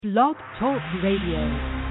Blog Talk Radio.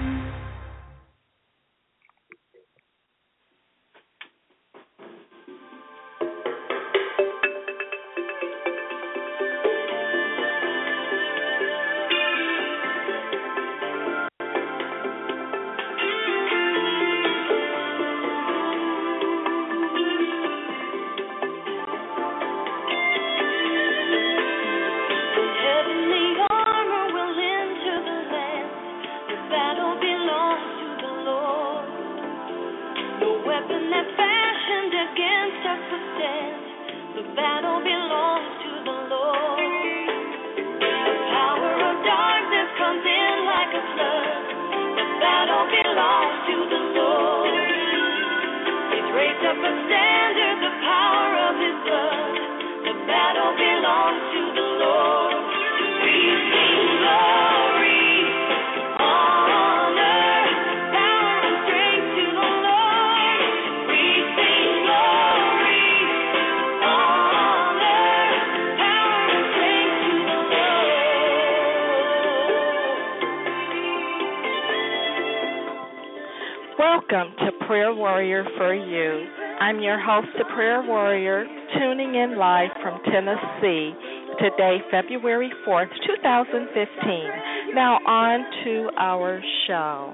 Welcome to Prayer Warrior for You. I'm your host, the Prayer Warrior, tuning in live from Tennessee. Today, February 4th, 2015. Now on to our show.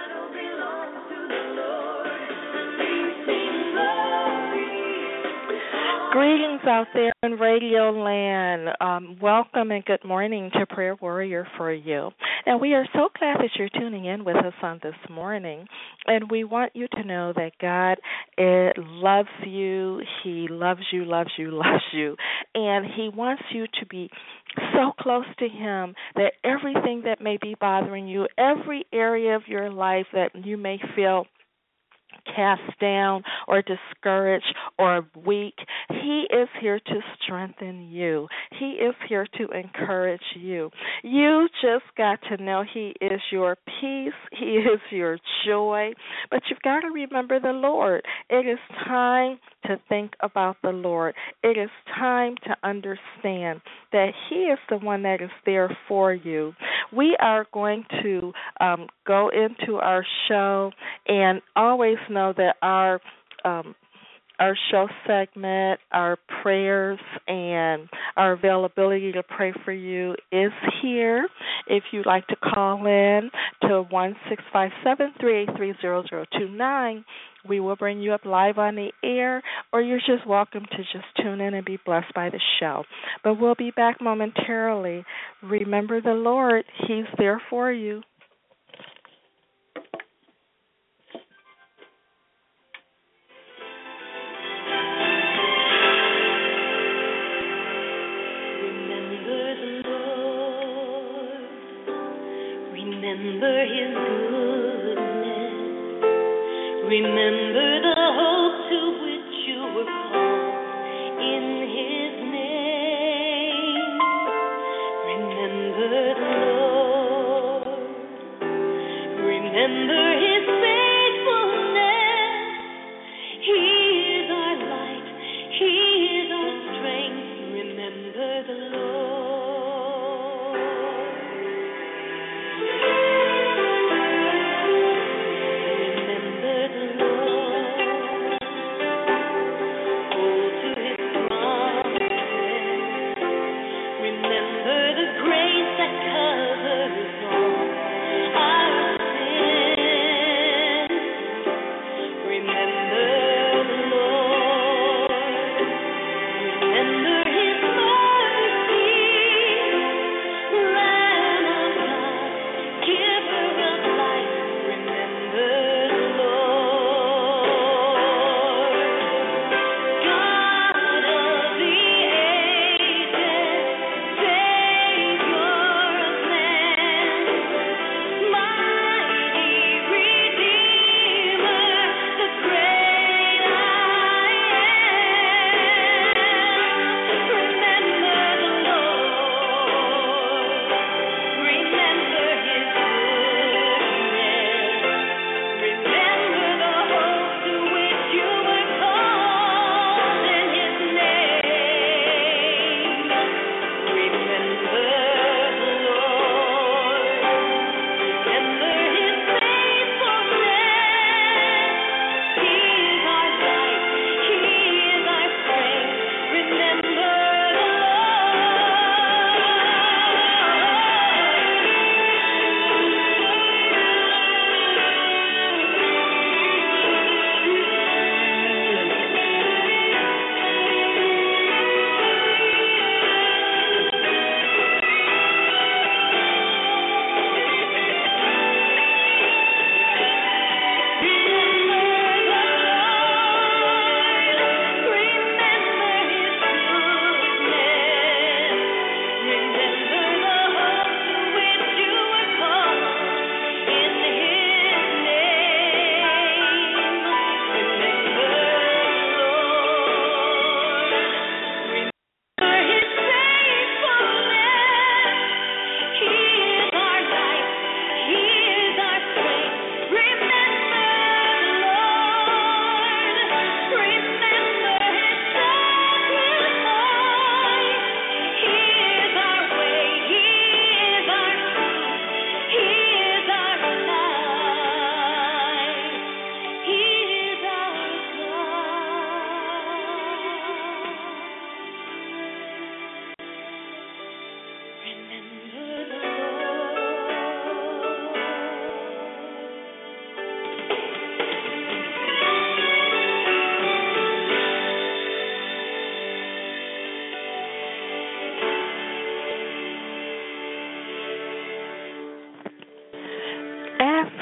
Greetings out there in Radio Land. Welcome and good morning to Prayer Warrior for You. And we are so glad that you're tuning in with us on this morning. And we want you to know that God loves you. He loves you, loves you, loves you. And He wants you to be so close to Him that everything that may be bothering you, every area of your life that you may feel cast down or discouraged or weak, He is here to strengthen you. He is here to encourage you. You just got to know He is your peace. He is your joy. But you've got to remember the Lord. It is time to think about the Lord. It is time to understand that He is the one that is there for you. We are going to go into our show, and always know that our show segment, our prayers, and our availability to pray for you is here. If you'd like to call in to 1-657-383-0029, we will bring you up live on the air, or you're just welcome to just tune in and be blessed by the show. But we'll be back momentarily. Remember the Lord. He's there for you. Remember His goodness. Remember the hope to which you were called in His name. Remember the Lord. Remember His faithfulness. He is our light. He is our strength. Remember the Lord. Remember the grace that covers.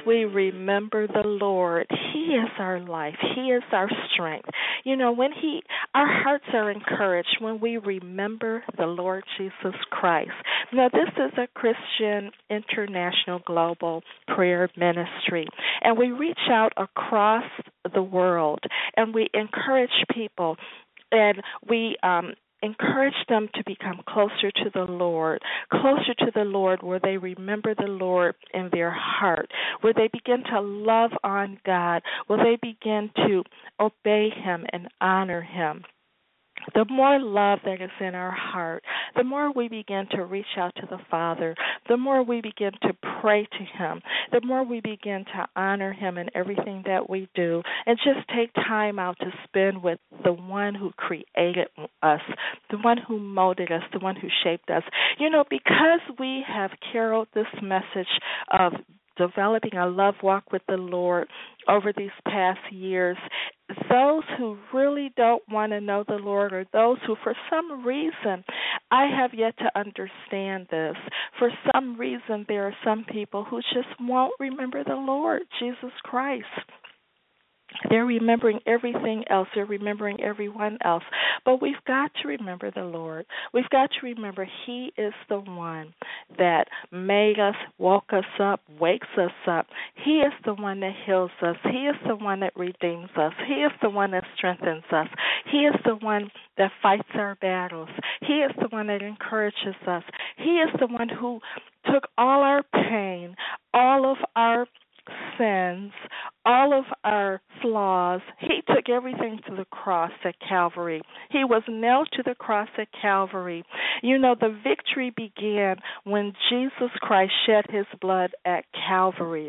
we remember the Lord, He is our life. He is our strength. You know, our hearts are encouraged when we remember the Lord Jesus Christ. Now, this is a Christian International Global Prayer Ministry, and we reach out across the world, and we encourage people, and we encourage them to become closer to the Lord where they remember the Lord in their heart, where they begin to love on God, where they begin to obey Him and honor Him. The more love that is in our heart, the more we begin to reach out to the Father, the more we begin to pray to Him, the more we begin to honor Him in everything that we do, and just take time out to spend with the one who created us, the one who molded us, the one who shaped us. You know, because we have caroled this message of developing a love walk with the Lord over these past years, those who really don't want to know the Lord, or those who for some reason, I have yet to understand this, for some reason there are some people who just won't remember the Lord Jesus Christ. They're remembering everything else. They're remembering everyone else. But we've got to remember the Lord. We've got to remember He is the one that made us, woke us up, wakes us up. He is the one that heals us. He is the one that redeems us. He is the one that strengthens us. He is the one that fights our battles. He is the one that encourages us. He is the one who took all our pain, all of our sins, all of our flaws. He took everything to the cross at Calvary. He was nailed to the cross at Calvary. You know, the victory began when Jesus Christ shed His blood at Calvary.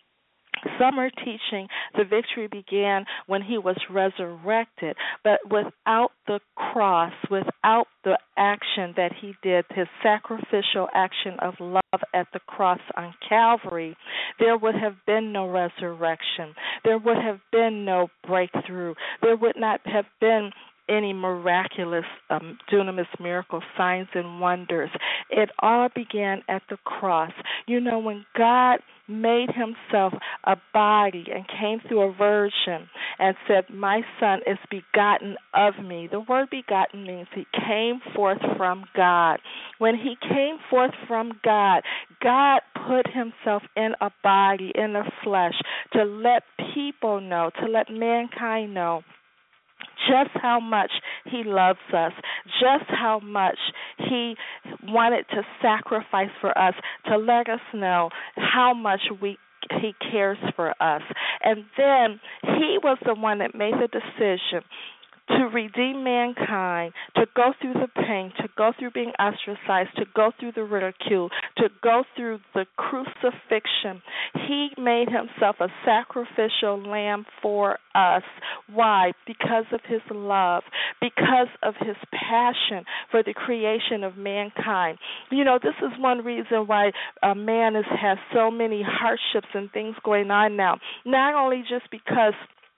Some are teaching the victory began when He was resurrected, but without the cross, without the action that He did, His sacrificial action of love at the cross on Calvary, there would have been no resurrection. There would have been no breakthrough. There would not have been any miraculous dunamis miracles, signs and wonders. It all began at the cross. You know, when God made Himself a body and came through a virgin and said, "My Son is begotten of me." The word begotten means He came forth from God. When He came forth from God, God put Himself in a body, in the flesh, to let people know, to let mankind know just how much He loves us, just how much He wanted to sacrifice for us, to let us know how much He cares for us. And then He was the one that made the decision to redeem mankind, to go through the pain, to go through being ostracized, to go through the ridicule, to go through the crucifixion. He made Himself a sacrificial lamb for us. Why? Because of His love, because of His passion for the creation of mankind. You know, this is one reason why man has so many hardships and things going on now, not only just because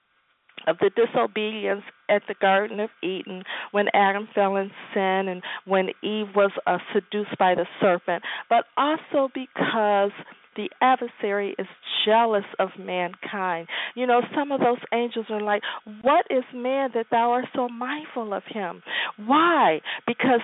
of the disobedience at the Garden of Eden when Adam fell in sin and when Eve was seduced by the serpent, but also because the adversary is jealous of mankind. You know, some of those angels are like, "What is man that thou art so mindful of him?" Why? Because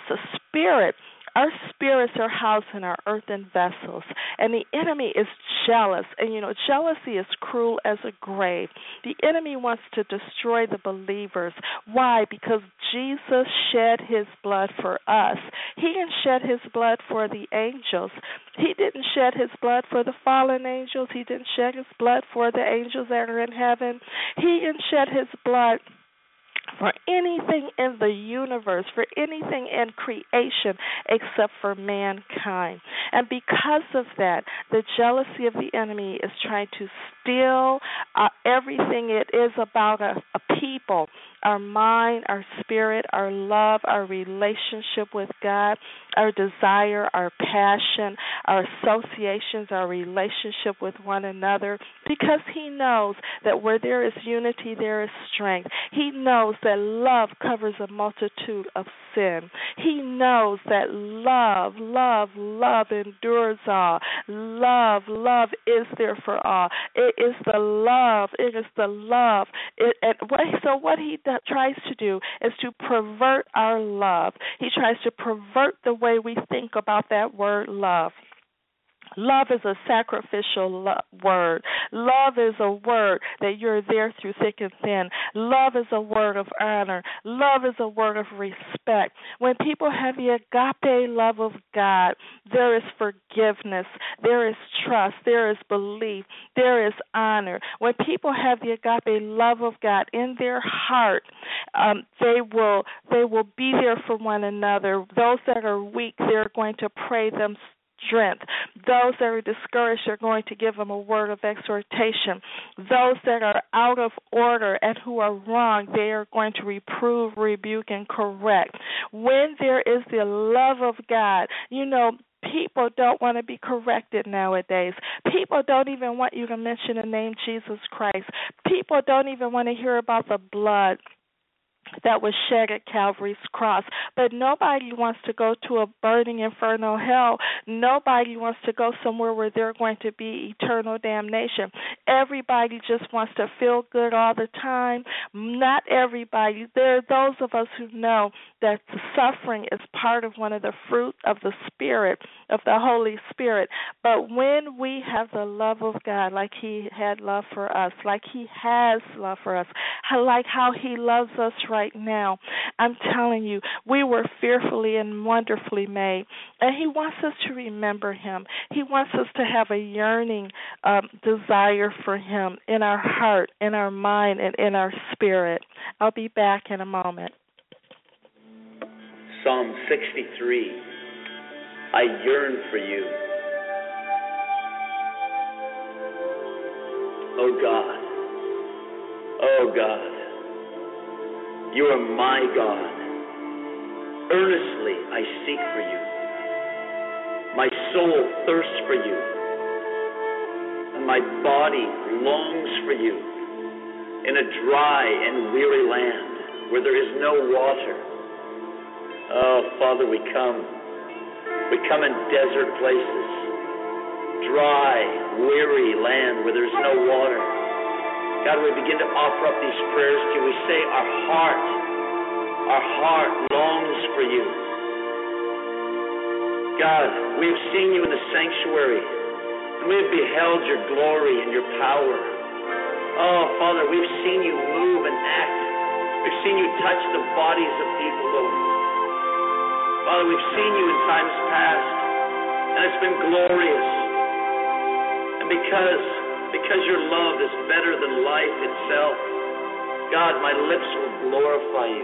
our spirits are housed in our earthen vessels, and the enemy is jealous. And, you know, jealousy is cruel as a grave. The enemy wants to destroy the believers. Why? Because Jesus shed His blood for us. He didn't shed His blood for the angels. He didn't shed His blood for the fallen angels. He didn't shed His blood for the angels that are in heaven. He didn't shed His blood for anything in the universe, for anything in creation except for mankind. And because of that, the jealousy of the enemy is trying to steal everything it is about a people, our mind, our spirit, our love, our relationship with God, our desire, our passion, our associations, our relationship with one another, because He knows that where there is unity, there is strength. He knows that love covers a multitude of sin. He knows that love endures all. Love is there for all. It is the love. So what He tries to do is to pervert our love. He tries to pervert the way we think about that word love. Love is a sacrificial word. Love is a word that you're there through thick and thin. Love is a word of honor. Love is a word of respect. When people have the agape love of God, there is forgiveness, there is trust, there is belief, there is honor. When people have the agape love of God in their heart, they will be there for one another. Those that are weak, they're going to pray them strength. Those that are discouraged are going to give them a word of exhortation. Those that are out of order and who are wrong, they are going to reprove, rebuke, and correct. When there is the love of God, people don't want to be corrected nowadays. People don't even want you to mention the name Jesus Christ. People don't even want to hear about the blood that was shed at Calvary's cross. But nobody wants to go to a burning infernal hell. Nobody wants to go somewhere where they're going to be eternal damnation. Everybody just wants to feel good all the time. Not everybody. There are those of us who know that the suffering is part of one of the fruit of the Spirit, of the Holy Spirit. But when we have the love of God, like He had love for us, like He has love for us, like how He loves us right now, I'm telling you, we were fearfully and wonderfully made. And He wants us to remember Him. He wants us to have a yearning desire for Him in our heart, in our mind, and in our spirit. I'll be back in a moment. Psalm 63, I yearn for you. Oh God, you are my God. Earnestly I seek for you. My soul thirsts for you, and my body longs for you in a dry and weary land where there is no water. Oh, Father, we come in desert places, dry, weary land where there's no water. God, we begin to offer up these prayers to you. We say our heart longs for you. God, we have seen you in the sanctuary, and we have beheld your glory and your power. Oh, Father, we've seen you move and act. We've seen you touch the bodies of people, Lord. Father, we've seen you in times past, and it's been glorious. And because your love is better than life itself, God, my lips will glorify you.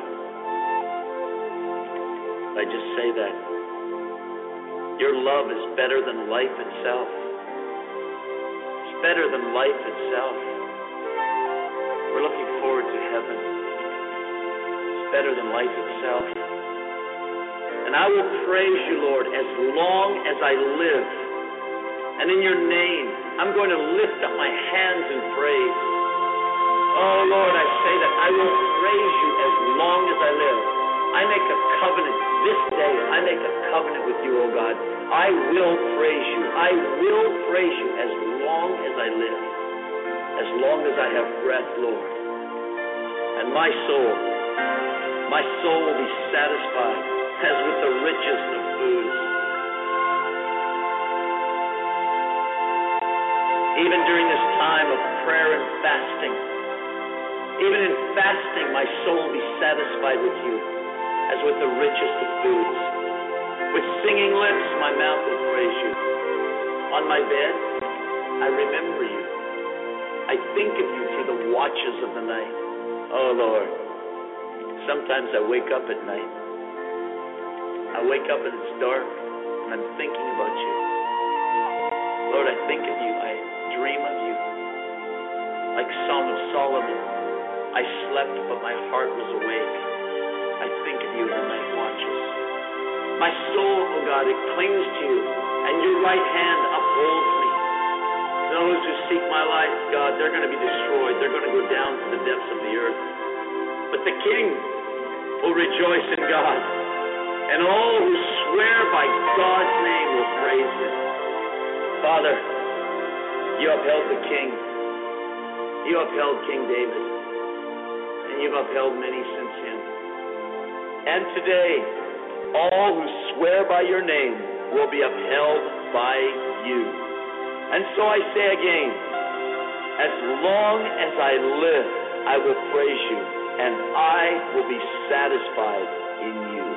I just say that. Your love is better than life itself. It's better than life itself. We're looking forward to heaven. It's better than life itself. And I will praise you, Lord, as long as I live. And in your name, I'm going to lift up my hands in praise. Oh, Lord, I say that I will praise you as long as I live. I make a covenant this day. I make a covenant with you, oh God. I will praise you. I will praise you as long as I live. As long as I have breath, Lord. And my soul will be satisfied as with the richest of foods. Even during this time of prayer and fasting, even in fasting, my soul will be satisfied with you as with the richest of foods. With singing lips, my mouth will praise you. On my bed, I remember you. I think of you through the watches of the night. Oh, Lord, sometimes I wake up at night. I wake up and it's dark, and I'm thinking about you. Lord, I think of you. I dream of you. Like Song of Solomon, I I slept, but my heart was awake. I think of you in the night watches. My soul, oh God, it clings to you, and your right hand upholds me. Those who seek my life, God, they're going to be destroyed. They're going to go down to the depths of the earth. But the King will rejoice in God, and all who swear by God's name will praise him. Father, you upheld the King. You upheld King David, and you've upheld many since him. And today, all who swear by your name will be upheld by you. And so I say again, as long as I live, I will praise you, and I will be satisfied in you.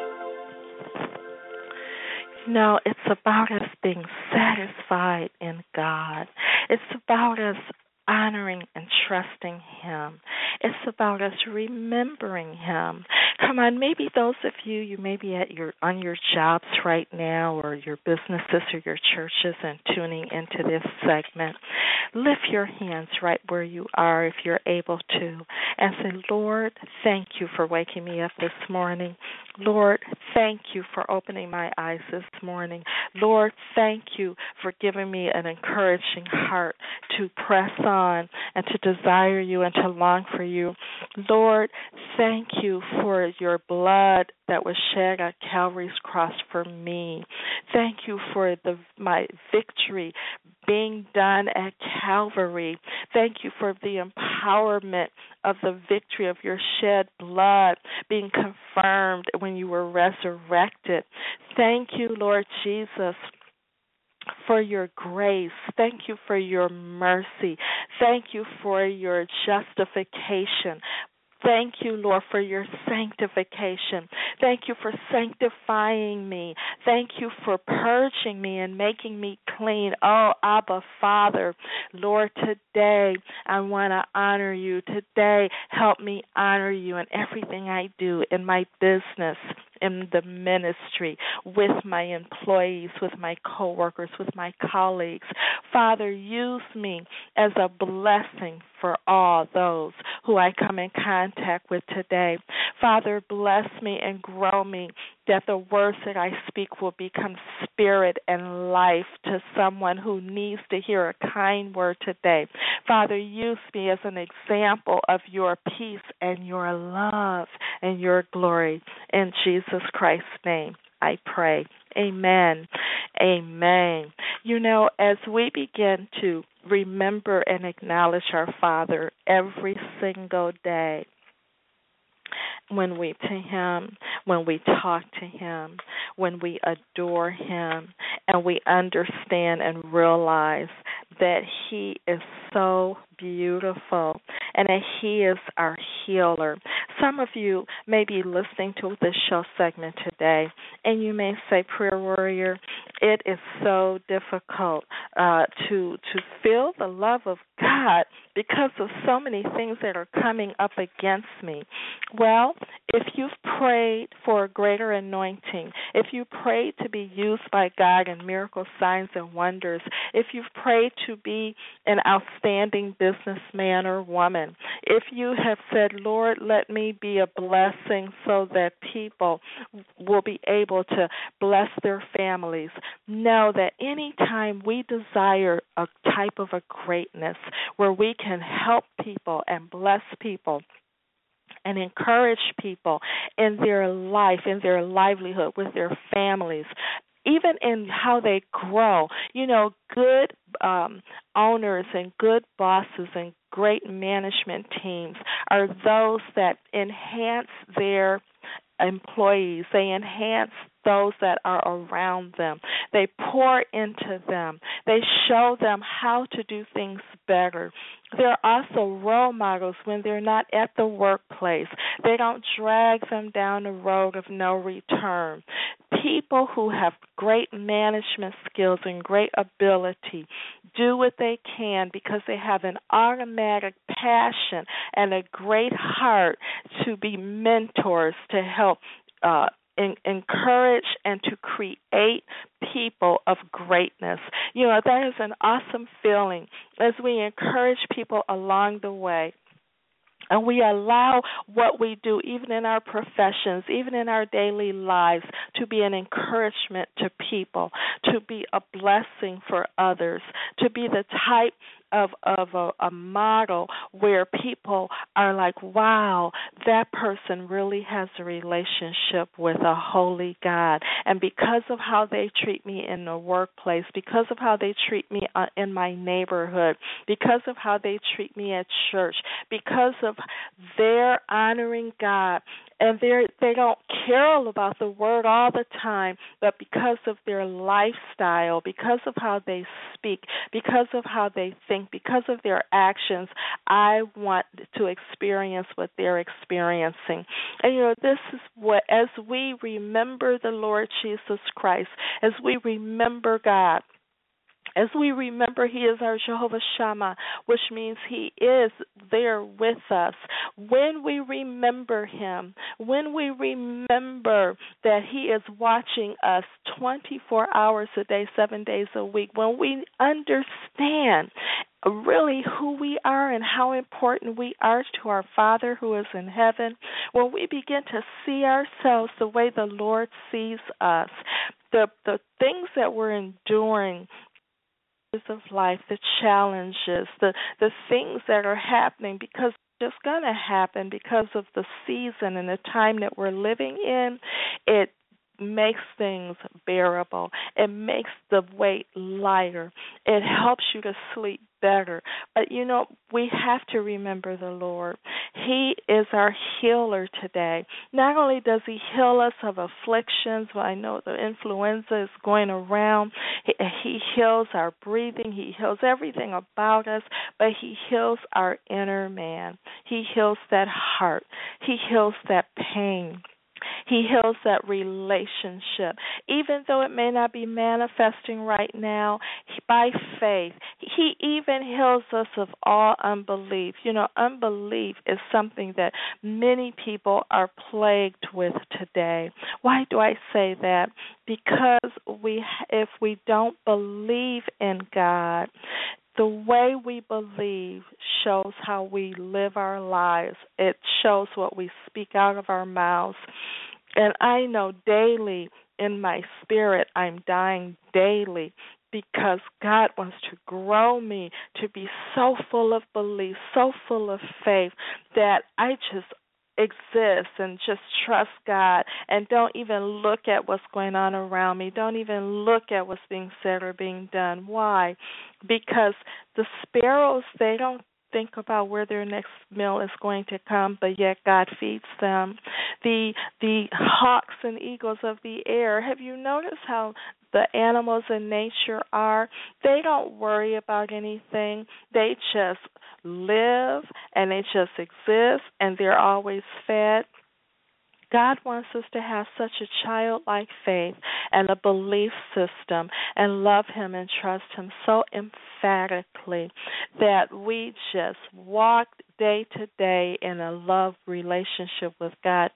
No, it's about us being satisfied in God. It's about us honoring and trusting him. It's about us remembering him. Come on, maybe those of you may be on your jobs right now, or your businesses or your churches, and tuning into this segment. Lift your hands right where you are if you're able to, and say, Lord, thank you for waking me up this morning. Lord, thank you for opening my eyes this morning. Lord, thank you for giving me an encouraging heart to press on and to desire you and to long for you. Lord, thank you for your blood that was shed at Calvary's cross for me. Thank you for my victory being done at Calvary. Thank you for the empowerment of the victory of your shed blood being confirmed when you were resurrected. Thank you, Lord Jesus, for your grace. Thank you for your mercy. Thank you for your justification. Thank you, Lord, for your sanctification. Thank you for sanctifying me. Thank you for purging me and making me clean. Oh, Abba, Father, Lord, today I want to honor you. Today, help me honor you in everything I do, in my business, in the ministry, with my employees, with my coworkers, with my colleagues. Father, use me as a blessing for all those who I come in contact with today. Father, bless me and grow me, that the words that I speak will become spirit and life to someone who needs to hear a kind word today. Father, use me as an example of your peace and your love and your glory. In Jesus Christ's name, I pray. Amen. Amen. You know, as we begin to remember and acknowledge our Father every single day, when we to him, when we talk to him, when we adore him, and we understand and realize that he is so beautiful and that he is our healer. Some of you may be listening to this show segment today, and you may say, Prayer Warrior, it is so difficult to feel the love of God because of so many things that are coming up against me. Well, if you've prayed for a greater anointing, if you prayed to be used by God in miracle signs and wonders, if you've prayed to be an outstanding businessman or woman, if you have said, Lord, let me be a blessing so that people will be able to bless their families, know that anytime we desire a type of a greatness where we can help people and bless people and encourage people in their life, in their livelihood, with their families, even in how they grow. You know, good owners and good bosses and great management teams are those that enhance their employees. They enhance those that are around them. They pour into them. They show them how to do things better. They're also role models when they're not at the workplace. They don't drag them down the road of no return. People who have great management skills and great ability do what they can because they have an automatic passion and a great heart to be mentors, to help encourage and to create people of greatness. You know, that is an awesome feeling as we encourage people along the way And we allow what we do, even in our professions, even in our daily lives, to be an encouragement to people, to be a blessing for others, to be the type of a model where people are like, wow, that person really has a relationship with a holy God. And because of how they treat me in the workplace, because of how they treat me in my neighborhood, because of how they treat me at church, because of their honoring God, and they don't care about the word all the time, but because of their lifestyle, because of how they speak, because of how they think, because of their actions, I want to experience what they're experiencing. And this is what, as we remember the Lord Jesus Christ, as we remember God, as we remember, He is our Jehovah Shammah, which means He is there with us. When we remember Him, when we remember that He is watching us 24 hours a day, 7 days a week, when we understand really who we are and how important we are to our Father who is in heaven, when we begin to see ourselves the way the Lord sees us, the things that we're enduring of life, the challenges, the things that are happening, because it's just going to happen because of the season and the time that we're living in, it makes things bearable. It makes the weight lighter. It helps you to sleep better. But, we have to remember the Lord. He is our healer today. Not only does He heal us of afflictions, I know the influenza is going around. He heals our breathing. He heals everything about us, but He heals our inner man. He heals that heart. He heals that pain. He heals that relationship. Even though it may not be manifesting right now, by faith, He even heals us of all unbelief. Unbelief is something that many people are plagued with today. Why do I say that? Because if we don't believe in God, the way we believe shows how we live our lives. It shows what we speak out of our mouths. And I know daily in my spirit I'm dying daily because God wants to grow me to be so full of belief, so full of faith that I just exist and just trust God and don't even look at what's going on around me. Don't even look at what's being said or being done. Why? Because the sparrows, they don't think about where their next meal is going to come, but yet God feeds them. The hawks and eagles of the air, have you noticed how the animals in nature are? They don't worry about anything. They just live and they just exist and they're always fed. God wants us to have such a childlike faith and a belief system and love Him and trust Him so emphatically that we just walk day to day in a love relationship with God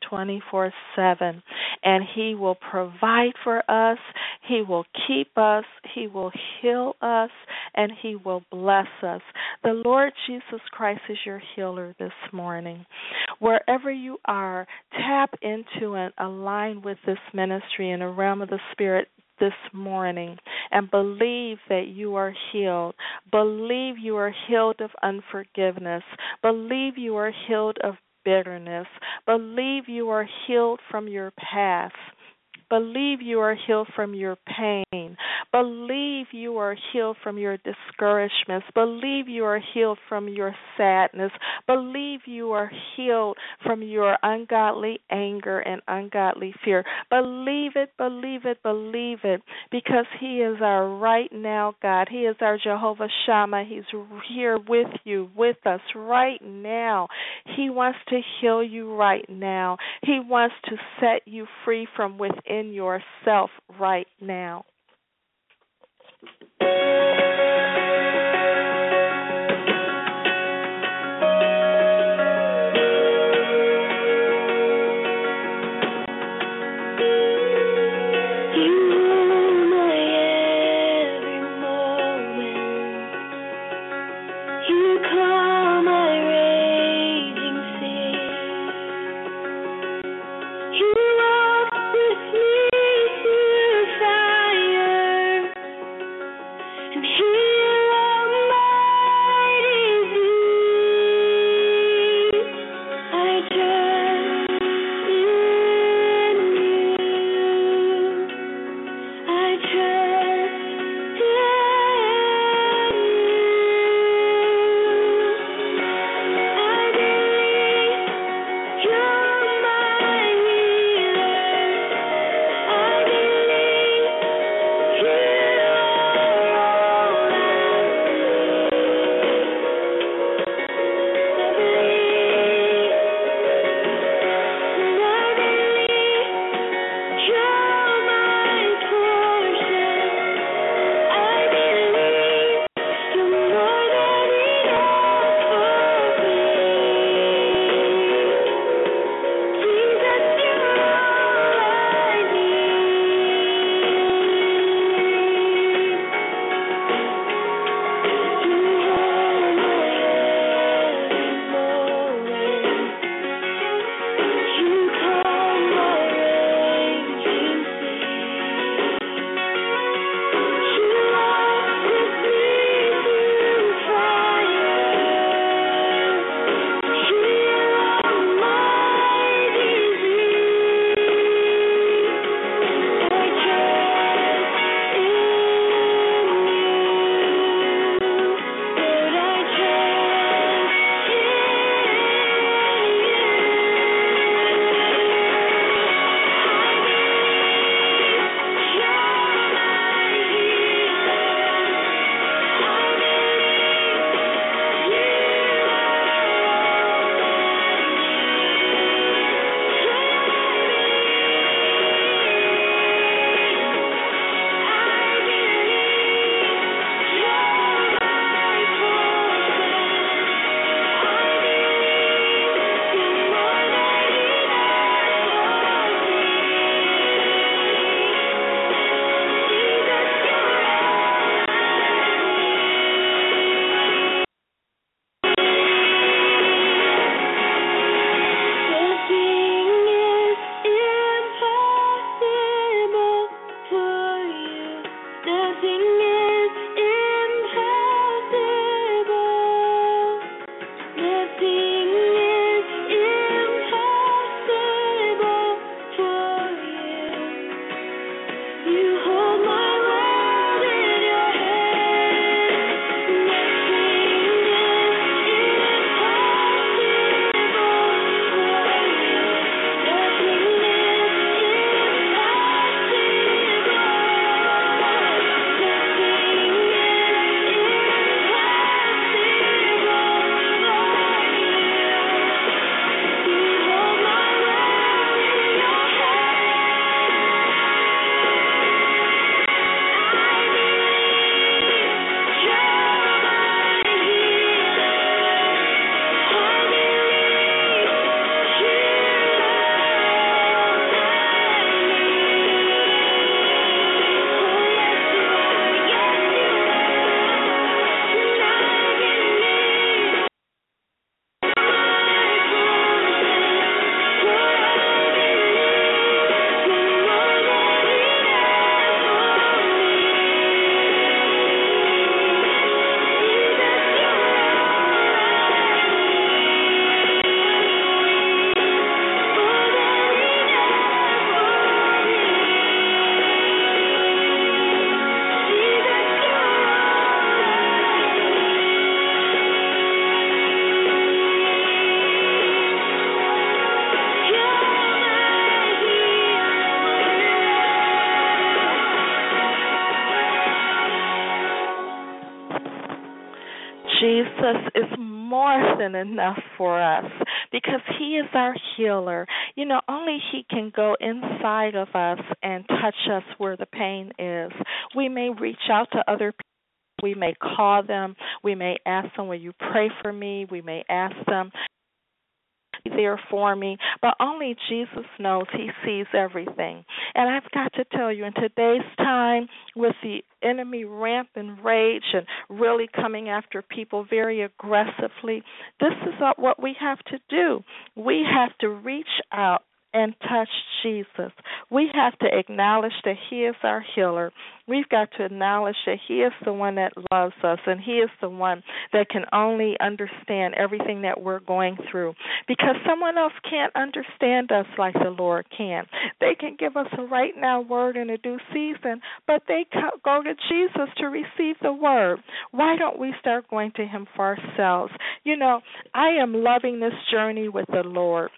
24/7, and He will provide for us, He will keep us, He will heal us, and He will bless us. The Lord Jesus Christ is your healer this morning. Wherever you are, tap into and align with this ministry in the realm of the Spirit this morning and believe that you are healed. Believe you are healed of unforgiveness. Believe you are healed of bitterness. Believe you are healed from your past. Believe you are healed from your pain. Believe you are healed from your discouragements. Believe you are healed from your sadness. Believe you are healed from your ungodly anger and ungodly fear. Believe it, believe it, believe it, because He is our right now God. He is our Jehovah Shammah. He's here with you, with us right now. He wants to heal you right now. He wants to set you free from within yourself right now. You calm my raging Jesus is more than enough for us because he is our healer. You know, only he can go inside of us and touch us where the pain is. We may reach out to other people. We may call them. We may ask them, will you pray for me? We may ask them, there for me, but only Jesus knows. He sees everything. And I've got to tell you, in today's time, with the enemy rampant rage and really coming after people very aggressively, this is what we have to do. We have to reach out and touch Jesus. We have to acknowledge that he is our healer. We've got to acknowledge that he is the one that loves us, and he is the one that can only understand everything that we're going through, because someone else can't understand us like the Lord can. They can give us a right now word in a due season, but they go to Jesus to receive the word. Why don't we start going to him for ourselves? You know, I am loving this journey with the Lord.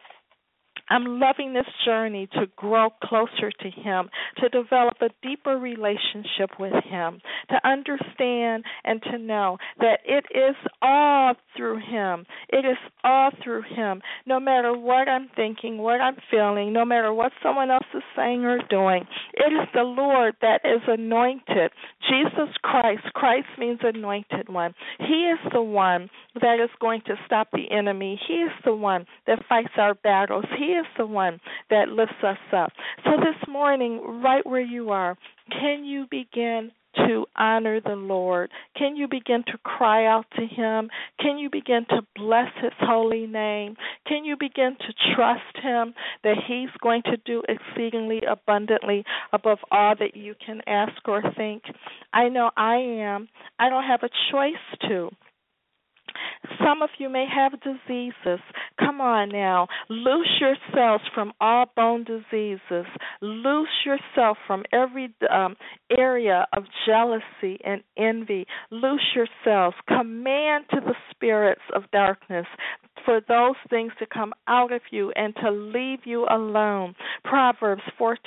I'm loving this journey to grow closer to him, to develop a deeper relationship with him, to understand and to know that it is all through him. It is all through him. No matter what I'm thinking, what I'm feeling, no matter what someone else is saying or doing, it is the Lord that is anointed. Jesus Christ. Christ means anointed one. He is the one that is going to stop the enemy. He is the one that fights our battles. He is the one that lifts us up. So this morning, right where you are, can you begin to honor the Lord? Can you begin to cry out to him? Can you begin to bless his holy name? Can you begin to trust him that he's going to do exceedingly abundantly above all that you can ask or think? I know I am. I don't have a choice to. Some of you may have diseases. Come on now. Loose yourselves from all bone diseases. Loose yourself from every area of jealousy and envy. Loose yourselves. Command to the spirits of darkness for those things to come out of you and to leave you alone. Proverbs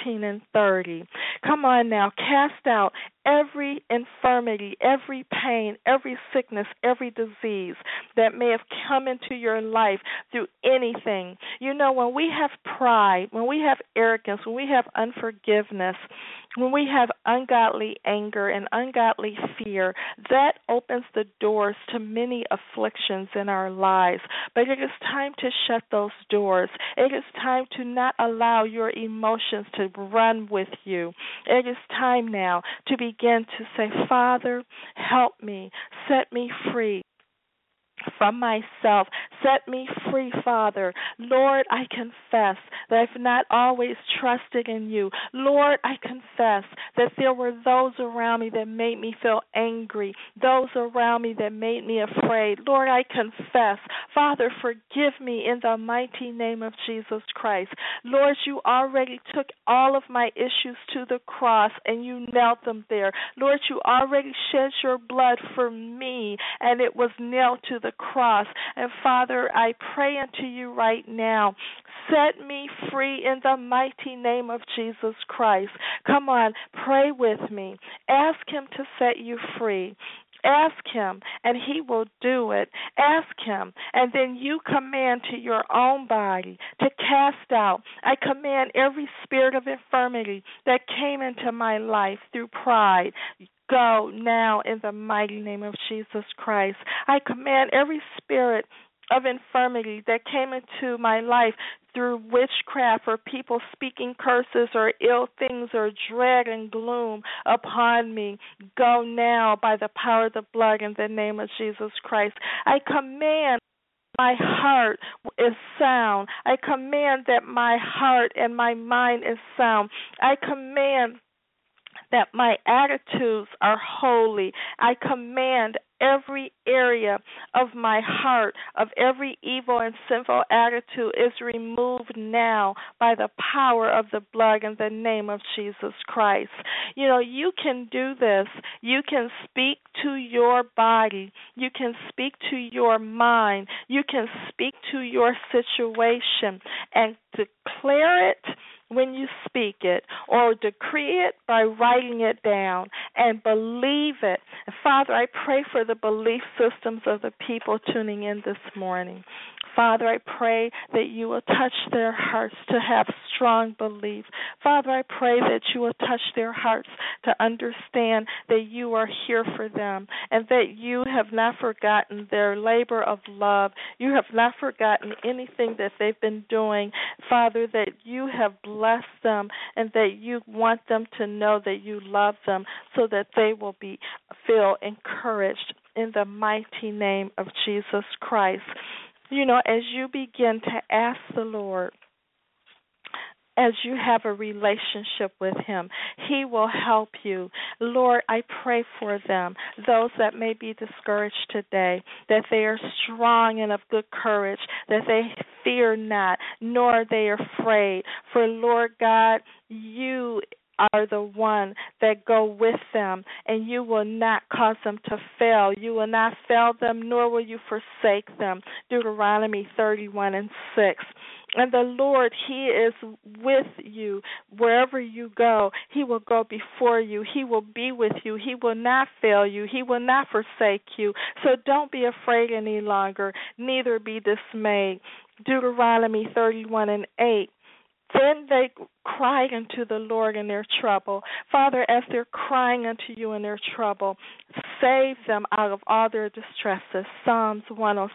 14:30. Come on now. Cast out every infirmity, every pain, every sickness, every disease that may have come into your life through anything. You know, when we have pride, when we have arrogance, when we have unforgiveness, when we have ungodly anger and ungodly fear, that opens the doors to many afflictions in our lives. But it is time to shut those doors. It is time to not allow your emotions to run with you. It is time now to begin to say, Father, help me, set me free from myself. Set me free, Father. Lord, I confess that I've not always trusted in you. Lord, I confess that there were those around me that made me feel angry, those around me that made me afraid. Lord, I confess. Father, forgive me in the mighty name of Jesus Christ. Lord, you already took all of my issues to the cross and you nailed them there. Lord, you already shed your blood for me and it was nailed to the cross. And Father, I pray unto you right now, set me free in the mighty name of Jesus Christ. Come on, pray with me. Ask him to set you free. Ask him, and he will do it. Ask him, and then you command to your own body to cast out. I command every spirit of infirmity that came into my life through pride, go now in the mighty name of Jesus Christ. I command every spirit of infirmity that came into my life through witchcraft or people speaking curses or ill things or dread and gloom upon me, go now by the power of the blood in the name of Jesus Christ. I command my heart is sound. I command that my heart and my mind is sound. I command that my attitudes are holy. I command every area of my heart, of every evil and sinful attitude is removed now by the power of the blood in the name of Jesus Christ. You know, you can do this. You can speak to your body. You can speak to your mind. You can speak to your situation and declare it when you speak it, or decree it by writing it down and believe it. Father, I pray for the belief systems of the people tuning in this morning. Father, I pray that you will touch their hearts to have strong belief. Father, I pray that you will touch their hearts to understand that you are here for them and that you have not forgotten their labor of love. You have not forgotten anything that they've been doing. Father, that you have blessed them and that you want them to know that you love them so that they will feel encouraged in the mighty name of Jesus Christ. You know, as you begin to ask the Lord, as you have a relationship with him, he will help you. Lord, I pray for them, those that may be discouraged today, that they are strong and of good courage, that they fear not, nor are they afraid. For, Lord God, you are the one that go with them, and you will not cause them to fail. You will not fail them, nor will you forsake them. Deuteronomy 31:6. And the Lord, he is with you wherever you go. He will go before you. He will be with you. He will not fail you. He will not forsake you. So don't be afraid any longer, neither be dismayed. Deuteronomy 31:8. Then they cry unto the Lord in their trouble. Father, as they're crying unto you in their trouble, save them out of all their distresses. Psalms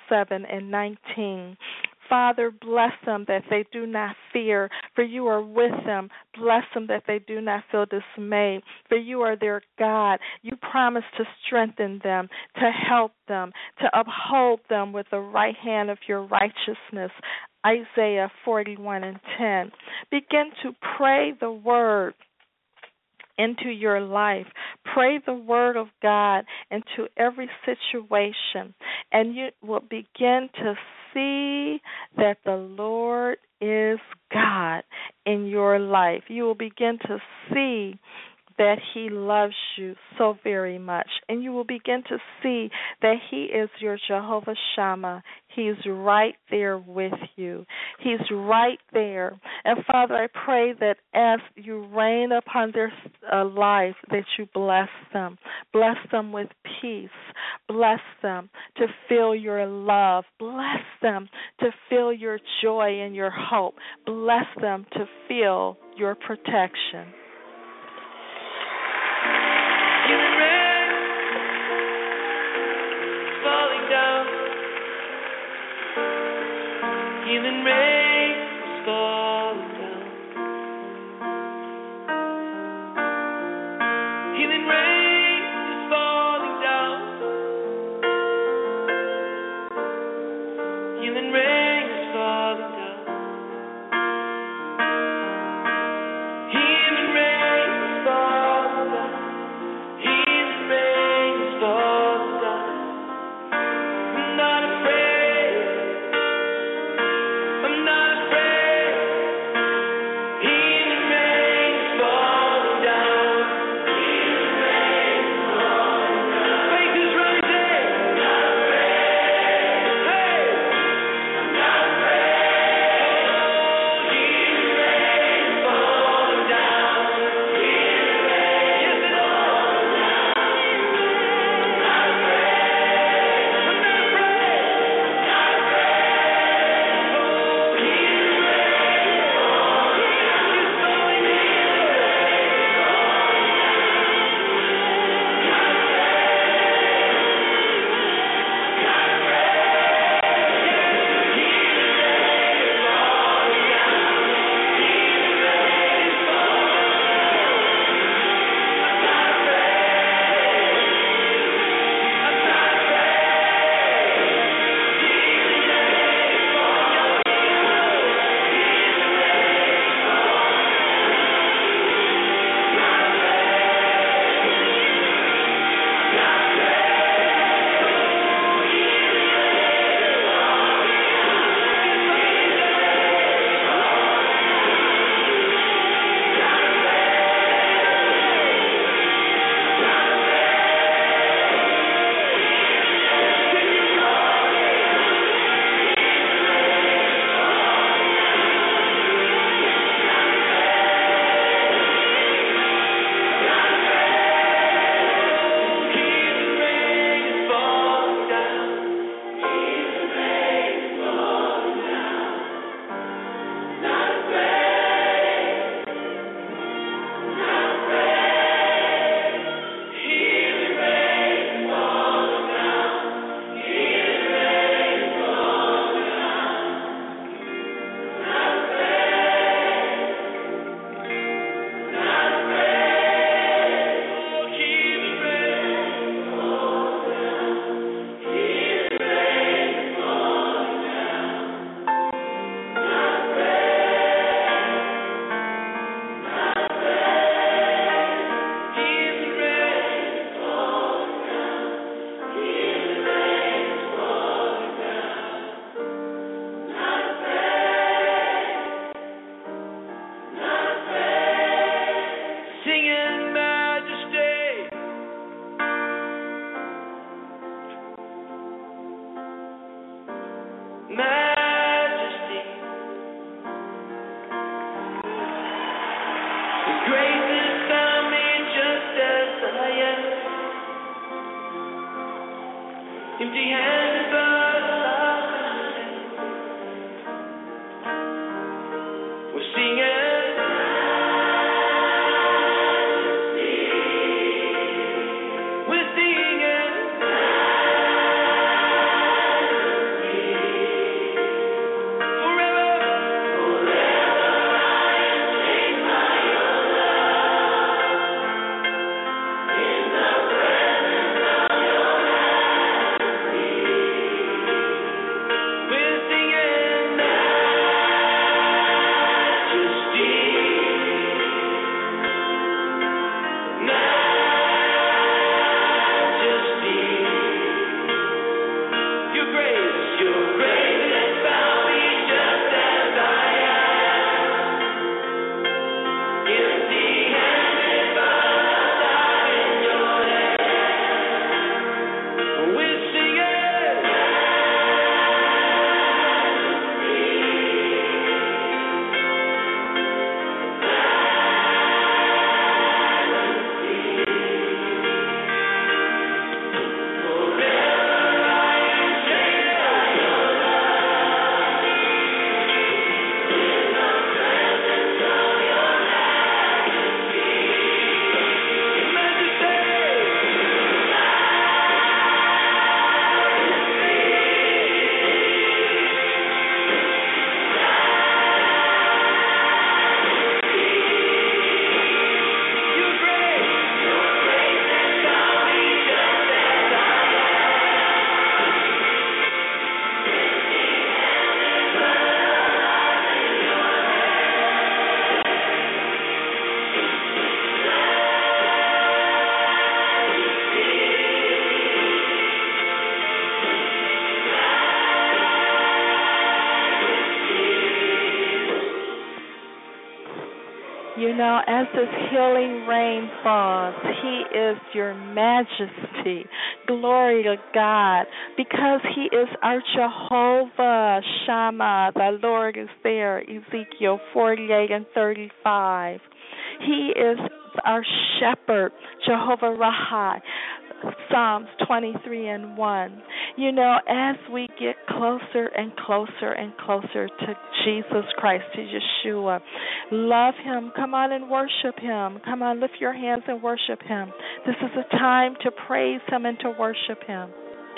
107:19. Father, bless them that they do not fear, for you are with them. Bless them that they do not feel dismayed, for you are their God. You promise to strengthen them, to help them, to uphold them with the right hand of your righteousness. Isaiah 41:10. Begin to pray the word into your life. Pray the word of God into every situation, and you will begin to see that the Lord is God in your life. You will begin to see that he loves you so very much, and you will begin to see that he is your Jehovah Shammah. He's right there with you. He's right there. And Father, I pray that as you rain upon their life, that you bless them. Bless them with peace. Bless them to feel your love. Bless them to feel your joy and your hope. Bless them to feel your protection. Healing rain falling down. Healing rain is falling down. Healing rain is falling down. Healing rain is falling down. Healing rain is falling down. Healing rain is falling down. I'm not afraid. I'm not afraid. Healing rain is falling down. Healing rain is falling down. Faith is rising. I'm not afraid. Hey. I'm majesty. His grace has found me just as I am, empty-handed but alive. We're singing. You know, as this healing rain falls, He is your majesty. Glory to God, because He is our Jehovah Shammah. The Lord is there, Ezekiel 48 and 35. He is our shepherd, Jehovah Rahi. Psalms 23 and 1. You know, as we get closer and closer and closer to Jesus Christ, to Yeshua, love Him. Come on and worship Him. Come on, lift your hands and worship Him. This is a time to praise Him and to worship Him.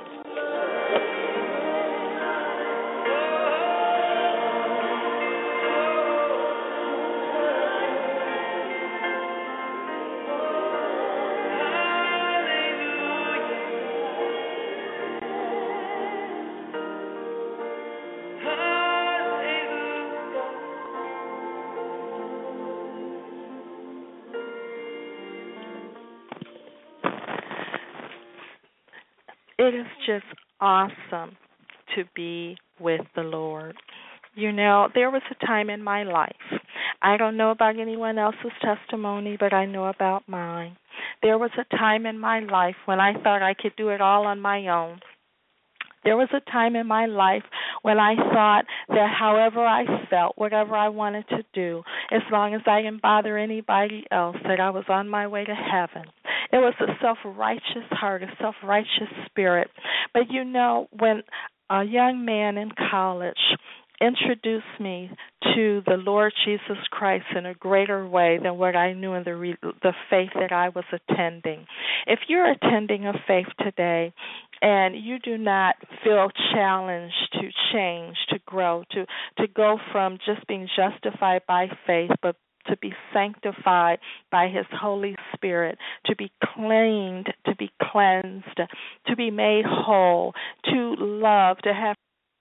It is just awesome to be with the Lord. You know, there was a time in my life, I don't know about anyone else's testimony, but I know about mine. There was a time in my life when I thought I could do it all on my own. There was a time in my life when I thought that however I felt, whatever I wanted to do, as long as I didn't bother anybody else, that I was on my way to heaven. It was a self-righteous heart, a self-righteous spirit. But you know, when a young man in college introduced me to the Lord Jesus Christ in a greater way than what I knew in the faith that I was attending. If you're attending a faith today and you do not feel challenged to change, to grow, to go from just being justified by faith, but to be sanctified by His Holy Spirit, to be cleaned, to be cleansed, to be made whole, to love, to have,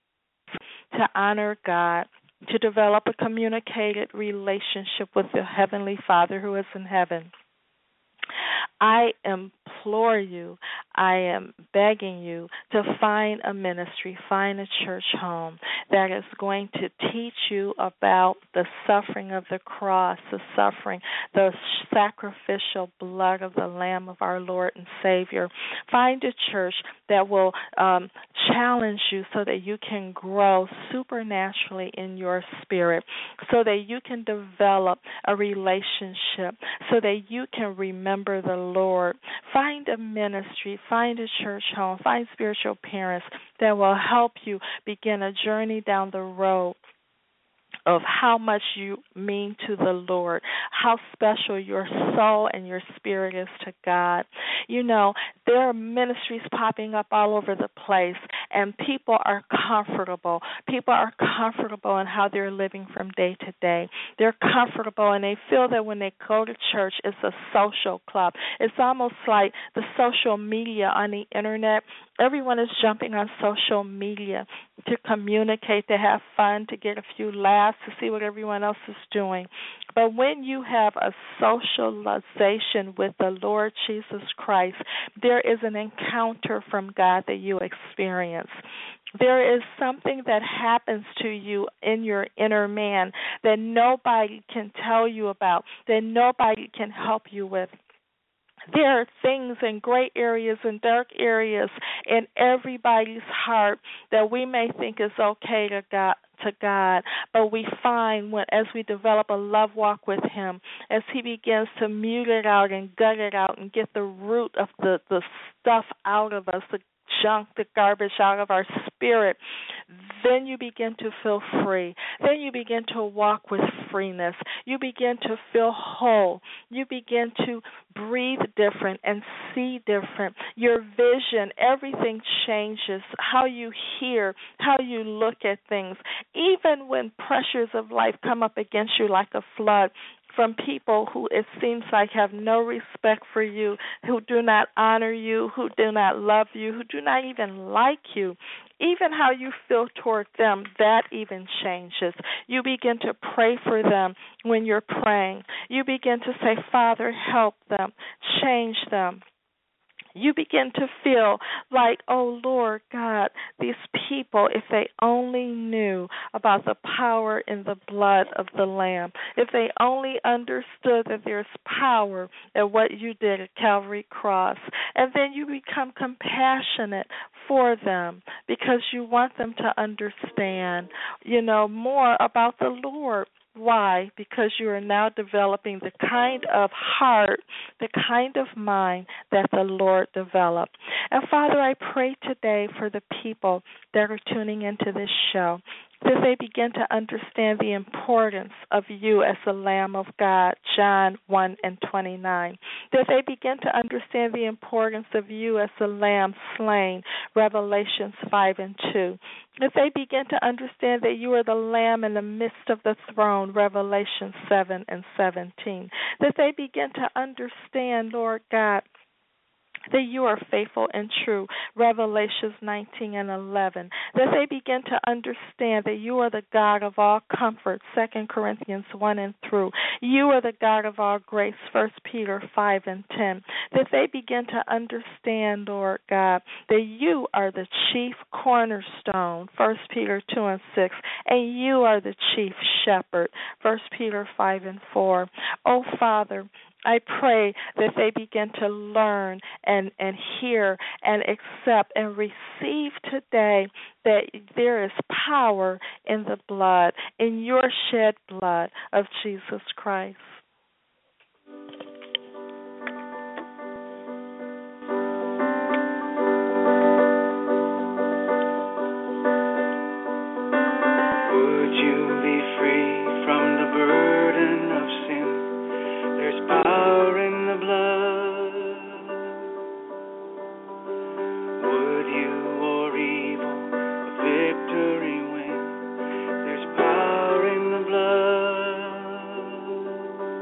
to honor God, to develop a communicated relationship with the Heavenly Father who is in heaven. I implore you, I am begging you to find a ministry, find a church home that is going to teach you about the suffering of the cross, the suffering, the sacrificial blood of the Lamb of our Lord and Savior. Find a church that will challenge you so that you can grow supernaturally in your spirit, so that you can develop a relationship, so that you can remember the Lord. Find a ministry, find a church home, find spiritual parents that will help you begin a journey down the road of how much you mean to the Lord, how special your soul and your spirit is to God. You know, there are ministries popping up all over the place, and people are comfortable. People are comfortable in how they're living from day to day. They're comfortable, and they feel that when they go to church, it's a social club. It's almost like the social media on the internet. Everyone is jumping on social media to communicate, to have fun, to get a few laughs, to see what everyone else is doing. But when you have a socialization with the Lord Jesus Christ, there is an encounter from God that you experience. There is something that happens to you in your inner man that nobody can tell you about, that nobody can help you with. There are things in gray areas and dark areas in everybody's heart that we may think is okay to God, but we find as we develop a love walk with Him, as He begins to mute it out and gut it out and get the root of the stuff out of us, the junk, the garbage out of our spirit, then you begin to feel free. Then you begin to walk with freeness. You begin to feel whole. You begin to breathe different and see different. Your vision, everything changes. How you hear, how you look at things. Even when pressures of life come up against you like a flood, from people who it seems like have no respect for you, who do not honor you, who do not love you, who do not even like you, even how you feel toward them, that even changes. You begin to pray for them when you're praying. You begin to say, Father, help them, change them. You begin to feel like, oh, Lord God, these people, if they only knew about the power in the blood of the Lamb, if they only understood that there's power in what you did at Calvary Cross, and then you become compassionate for them because you want them to understand, more about the Lord. Why? Because you are now developing the kind of heart, the kind of mind that the Lord developed. And Father, I pray today for the people that are tuning into this show, that they begin to understand the importance of you as the Lamb of God, John 1:29. That they begin to understand the importance of you as the Lamb slain, Revelations 5:2. That they begin to understand that you are the Lamb in the midst of the throne, Revelation 7:17. That they begin to understand, Lord God, that you are faithful and true, Revelations 19:11. That they begin to understand that you are the God of all comfort, 2 Corinthians 1:3. You are the God of all grace, 1 Peter 5:10. That they begin to understand, Lord God, that you are the chief cornerstone, 1 Peter 2:6, and you are the chief shepherd, 1 Peter 5:4. Oh, Father, I pray that they begin to learn and hear and accept and receive today that there is power in the blood, in your shed blood of Jesus Christ. Would you be free from the burden of sin? There's power in the blood. Would you or evil a victory win? There's power in the blood.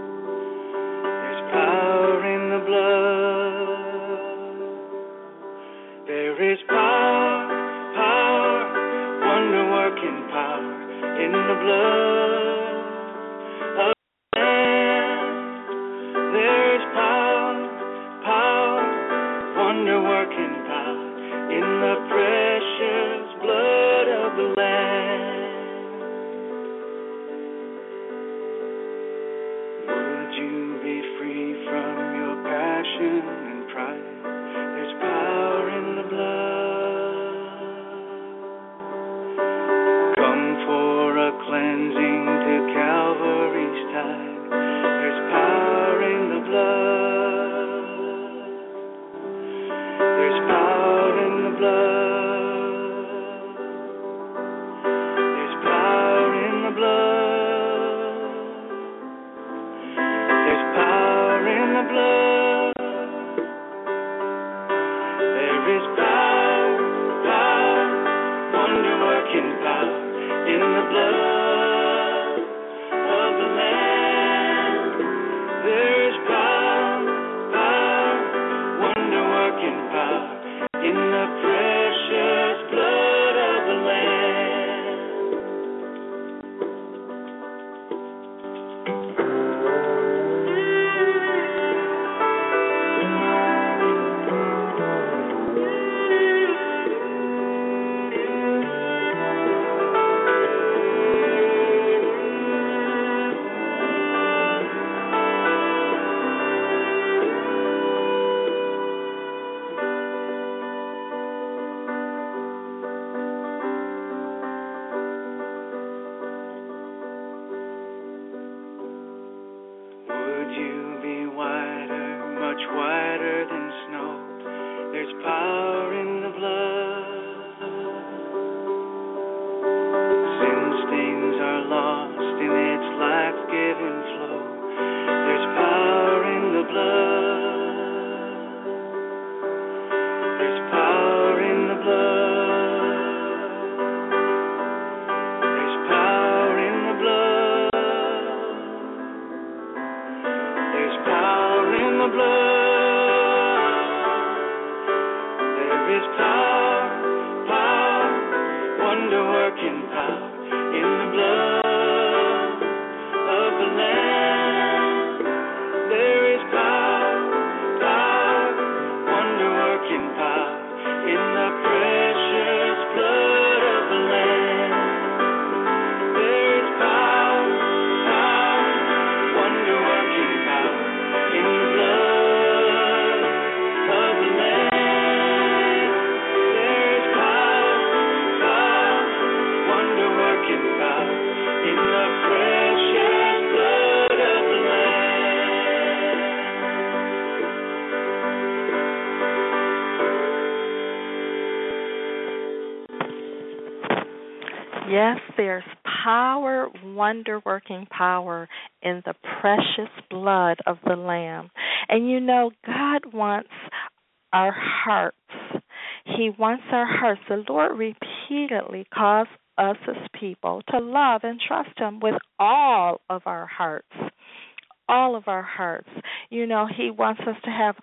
Yes, there's power, wonder-working power in the precious blood of the Lamb. And you know, God wants our hearts. He wants our hearts. The Lord repeatedly calls us as people to love and trust Him with all of our hearts. All of our hearts. You know, He wants us to have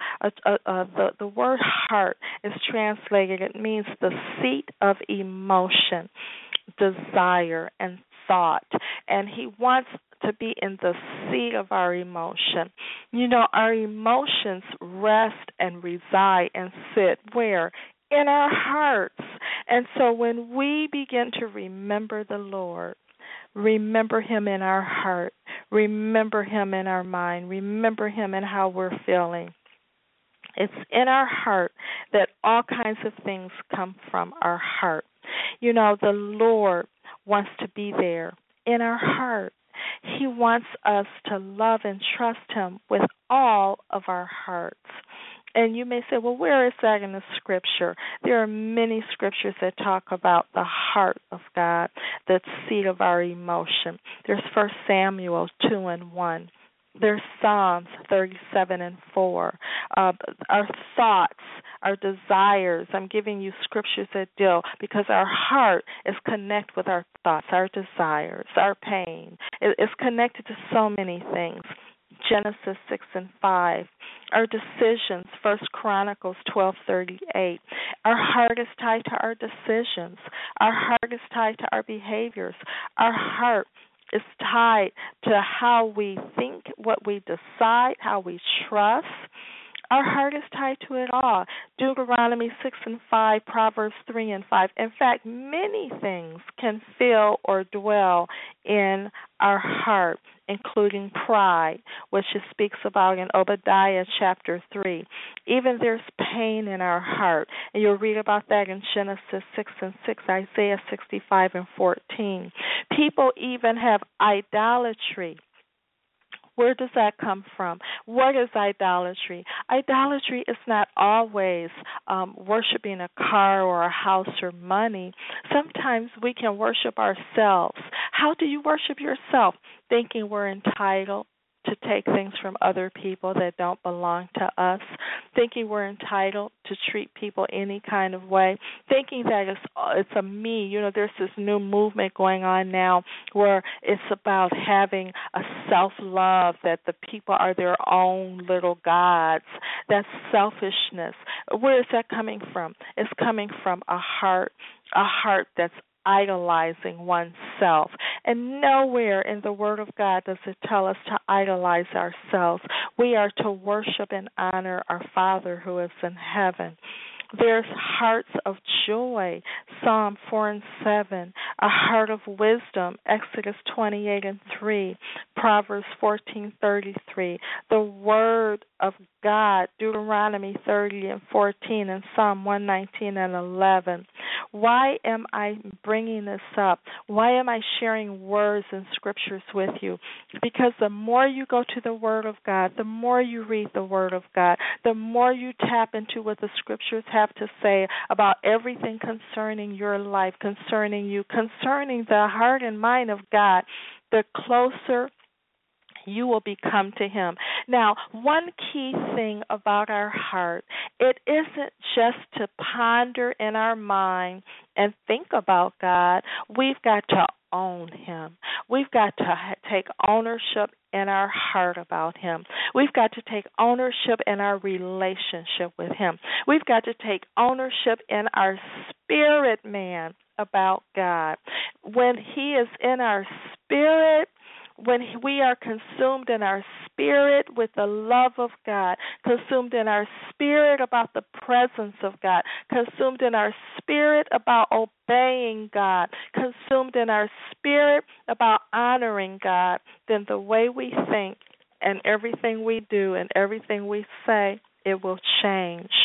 the word heart is translated. It means the seat of emotion, desire, and thought. And He wants to be in the seat of our emotion. You know, our emotions rest and reside and sit where? In our hearts. And so when we begin to remember the Lord, remember Him in our heart, remember Him in our mind, remember Him in how we're feeling. It's in our heart that all kinds of things come from our heart. You know, the Lord wants to be there in our heart. He wants us to love and trust Him with all of our hearts. And you may say, well, where is that in the Scripture? There are many Scriptures that talk about the heart of God, the seat of our emotion. There's 1 Samuel 2:1. There's Psalms 37:4. Our thoughts, our desires. I'm giving you scriptures that deal because our heart is connected with our thoughts, our desires, our pain. It's connected to so many things. Genesis 6:5. Our decisions, 1 Chronicles 12:38. Our heart is tied to our decisions. Our heart is tied to our behaviors. Our heart is tied to how we think, what we decide, how we trust. Our heart is tied to it all. Deuteronomy 6:5, Proverbs 3:5. In fact, many things can fill or dwell in our heart, including pride, which it speaks about in Obadiah chapter 3. Even there's pain in our heart, and you'll read about that in Genesis 6:6, Isaiah 65:14. People even have idolatry. Where does that come from? What is idolatry? Idolatry is not always worshiping a car or a house or money. Sometimes we can worship ourselves. How do you worship yourself? Thinking we're entitled to take things from other people that don't belong to us, thinking we're entitled to treat people any kind of way, thinking that it's a me. You know, there's this new movement going on now where it's about having a self-love, that the people are their own little gods. That's selfishness. Where is that coming from? It's coming from a heart that's idolizing oneself. And nowhere in the Word of God does it tell us to idolize ourselves. We are to worship and honor our Father who is in heaven. There's hearts of joy, Psalm 4:7, a heart of wisdom, Exodus 28:3, Proverbs 14:33, the Word of God, Deuteronomy 30:14, and Psalm 119:11. Why am I bringing this up? Why am I sharing words and scriptures with you? Because the more you go to the Word of God, the more you read the Word of God, the more you tap into what the scriptures have to say about everything concerning your life, concerning you, concerning the heart and mind of God, the closer you will become to Him. Now, one key thing about our heart, it isn't just to ponder in our mind and think about God. We've got to own Him. We've got to take ownership in our heart about Him. We've got to take ownership in our relationship with Him. We've got to take ownership in our spirit man about God. When He is in our spirit, when we are consumed in our spirit with the love of God, consumed in our spirit about the presence of God, consumed in our spirit about obeying God, consumed in our spirit about honoring God, then the way we think and everything we do and everything we say, it will change.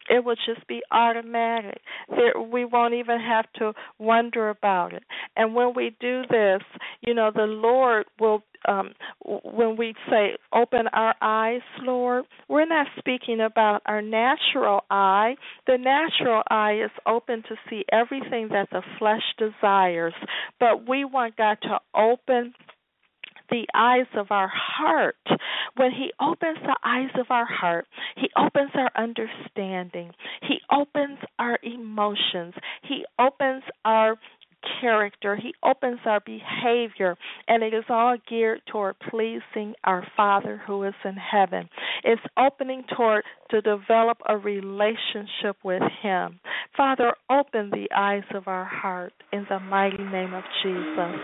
It will just be automatic. We won't even have to wonder about it. And when we do this, the Lord will, when we say, open our eyes, Lord, we're not speaking about our natural eye. The natural eye is open to see everything that the flesh desires, but we want God to open the eyes of our heart. When He opens the eyes of our heart, He opens our understanding. He opens our emotions. He opens our character. He opens our behavior, and it is all geared toward pleasing our Father who is in heaven. It's opening toward to develop a relationship with Him. Father, open the eyes of our heart in the mighty name of Jesus.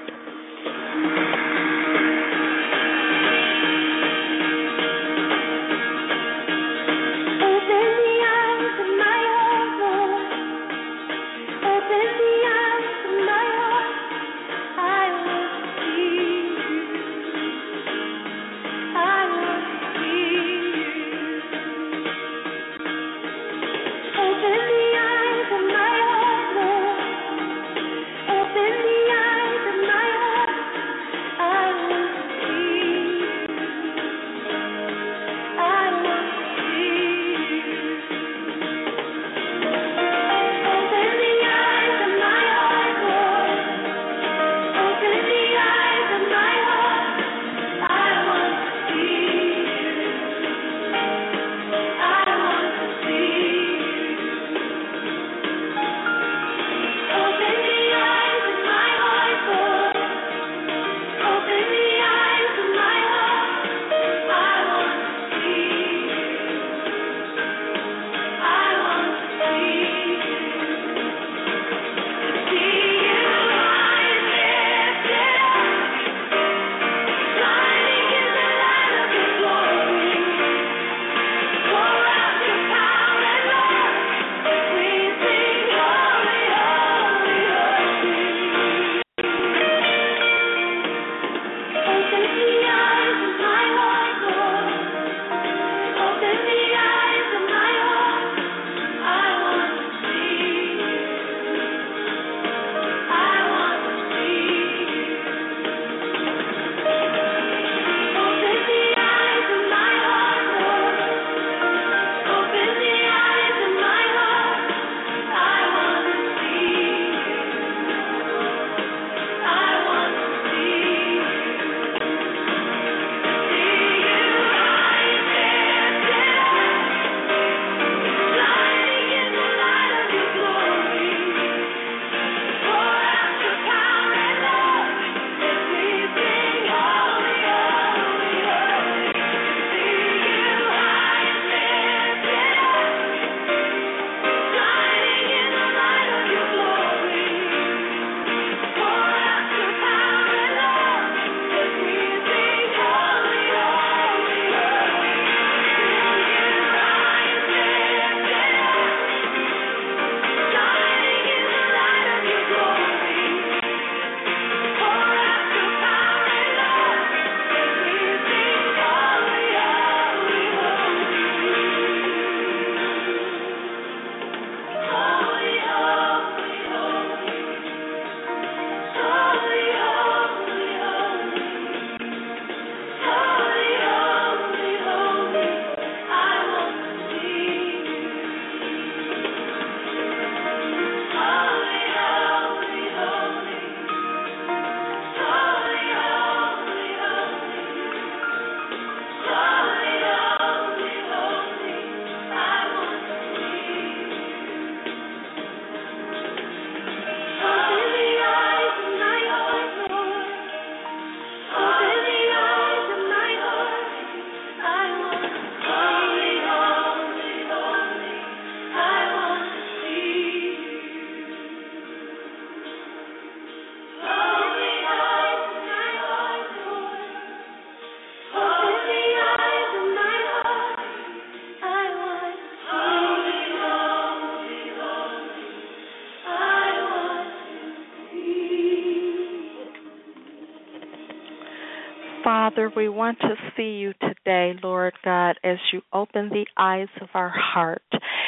Father, we want to see you today, Lord God, as you open the eyes of our heart.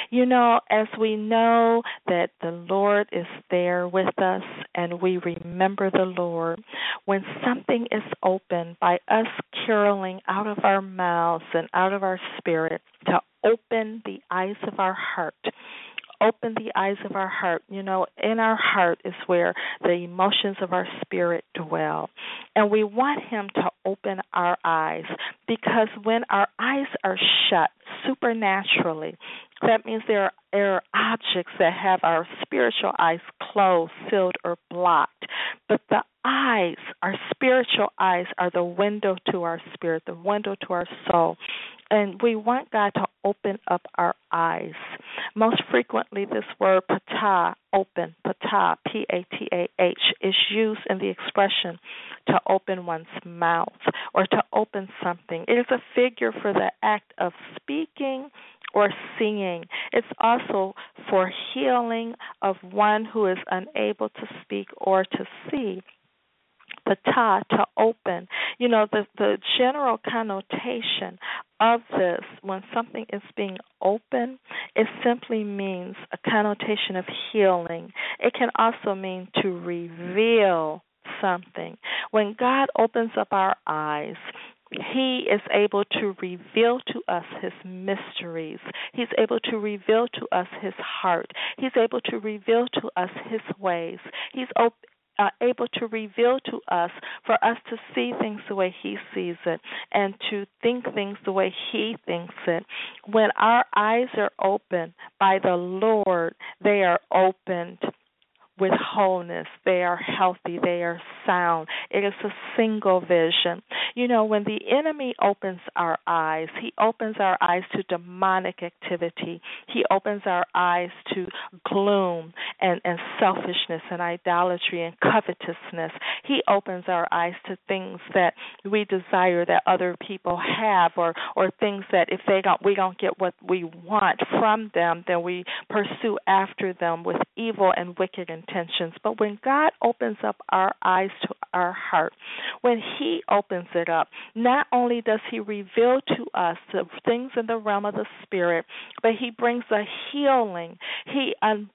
As we know that the Lord is there with us and we remember the Lord, when something is opened by us caroling out of our mouths and out of our spirit to open the eyes of our heart, open the eyes of our heart. In our heart is where the emotions of our spirit dwell. And we want Him to open our eyes, because when our eyes are shut supernaturally, that means there are objects that have our spiritual eyes closed, sealed, or blocked. But the eyes, our spiritual eyes, are the window to our spirit, the window to our soul. And we want God to open up our eyes. Most frequently, this word patah, open, patah, P-A-T-A-H, is used in the expression to open one's mouth or to open something. It is a figure for the act of speaking or seeing. It's also for healing of one who is unable to speak or to see. Patah, to open. The general connotation of this, when something is being open, it simply means a connotation of healing. It can also mean to reveal something. When God opens up our eyes, He is able to reveal to us His mysteries. He's able to reveal to us His heart. He's able to reveal to us His ways. He's able to reveal to us, for us to see things the way He sees it and to think things the way He thinks it. When our eyes are opened by the Lord, they are opened with wholeness. They are healthy. They are sound. It is a single vision. When the enemy opens our eyes, he opens our eyes to demonic activity. He opens our eyes to gloom and selfishness and idolatry and covetousness. He opens our eyes to things that we desire that other people have, or things that if we don't get what we want from them, then we pursue after them with evil and wicked intentions. But when God opens up our eyes to our heart, when He opens it up, not only does He reveal to us the things in the realm of the Spirit, but He brings a healing. He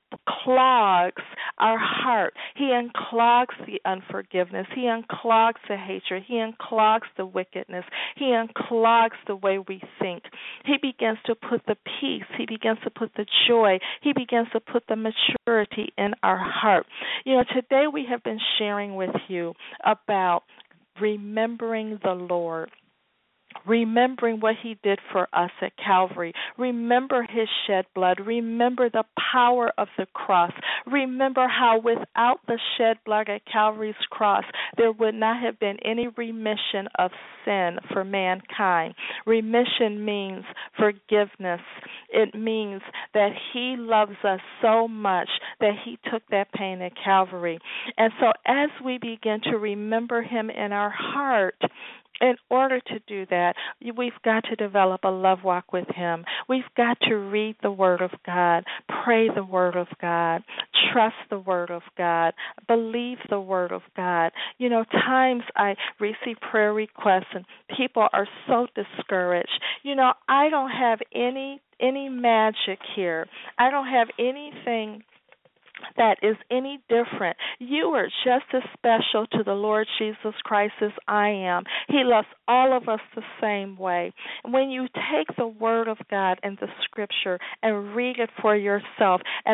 unclogs our heart. He unclogs the unforgiveness. He unclogs the hatred. He unclogs the wickedness. He unclogs the way we think. He begins to put the peace. He begins to put the joy. He begins to put the maturity in our heart. Today we have been sharing with you about remembering the Lord. Remembering what He did for us at Calvary. Remember His shed blood. Remember the power of the cross. Remember how without the shed blood at Calvary's cross, there would not have been any remission of sin for mankind. Remission means forgiveness. It means that He loves us so much that He took that pain at Calvary. And so as we begin to remember Him in our heart, in order to do that, we've got to develop a love walk with Him. We've got to read the Word of God, pray the Word of God, trust the Word of God, believe the Word of God. Times I receive prayer requests and people are so discouraged. I don't have any magic here. I don't have anything that is any different. You are just as special to the Lord Jesus Christ as I am. He loves all of us the same way. When you take the Word of God and the Scripture and read it for yourself and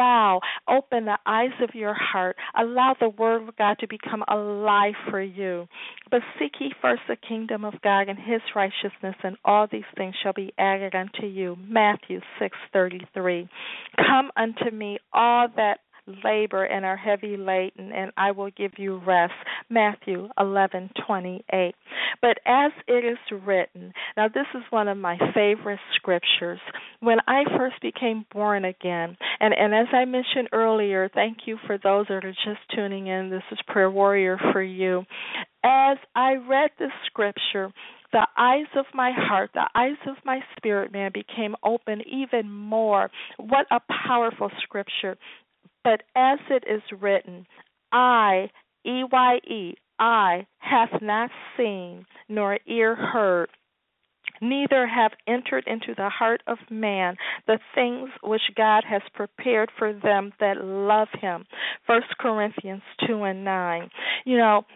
open the eyes of your heart, allow the Word of God to become alive for you. But seek ye first the kingdom of God and His righteousness, and all these things shall be added unto you. Matthew 6:33. Come unto me, all that labor and are heavy laden, and I will give you rest. Matthew 11:28. But as it is written, now this is one of my favorite scriptures. When I first became born again, and as I mentioned earlier, thank you for those that are just tuning in. This is Prayer Warrior for you. As I read this scripture, the eyes of my heart, the eyes of my spirit man became open even more. What a powerful scripture. But as it is written, I, E-Y-E, I, hath not seen, nor ear heard, neither have entered into the heart of man the things which God has prepared for them that love him. 1 Corinthians 2:9. You know,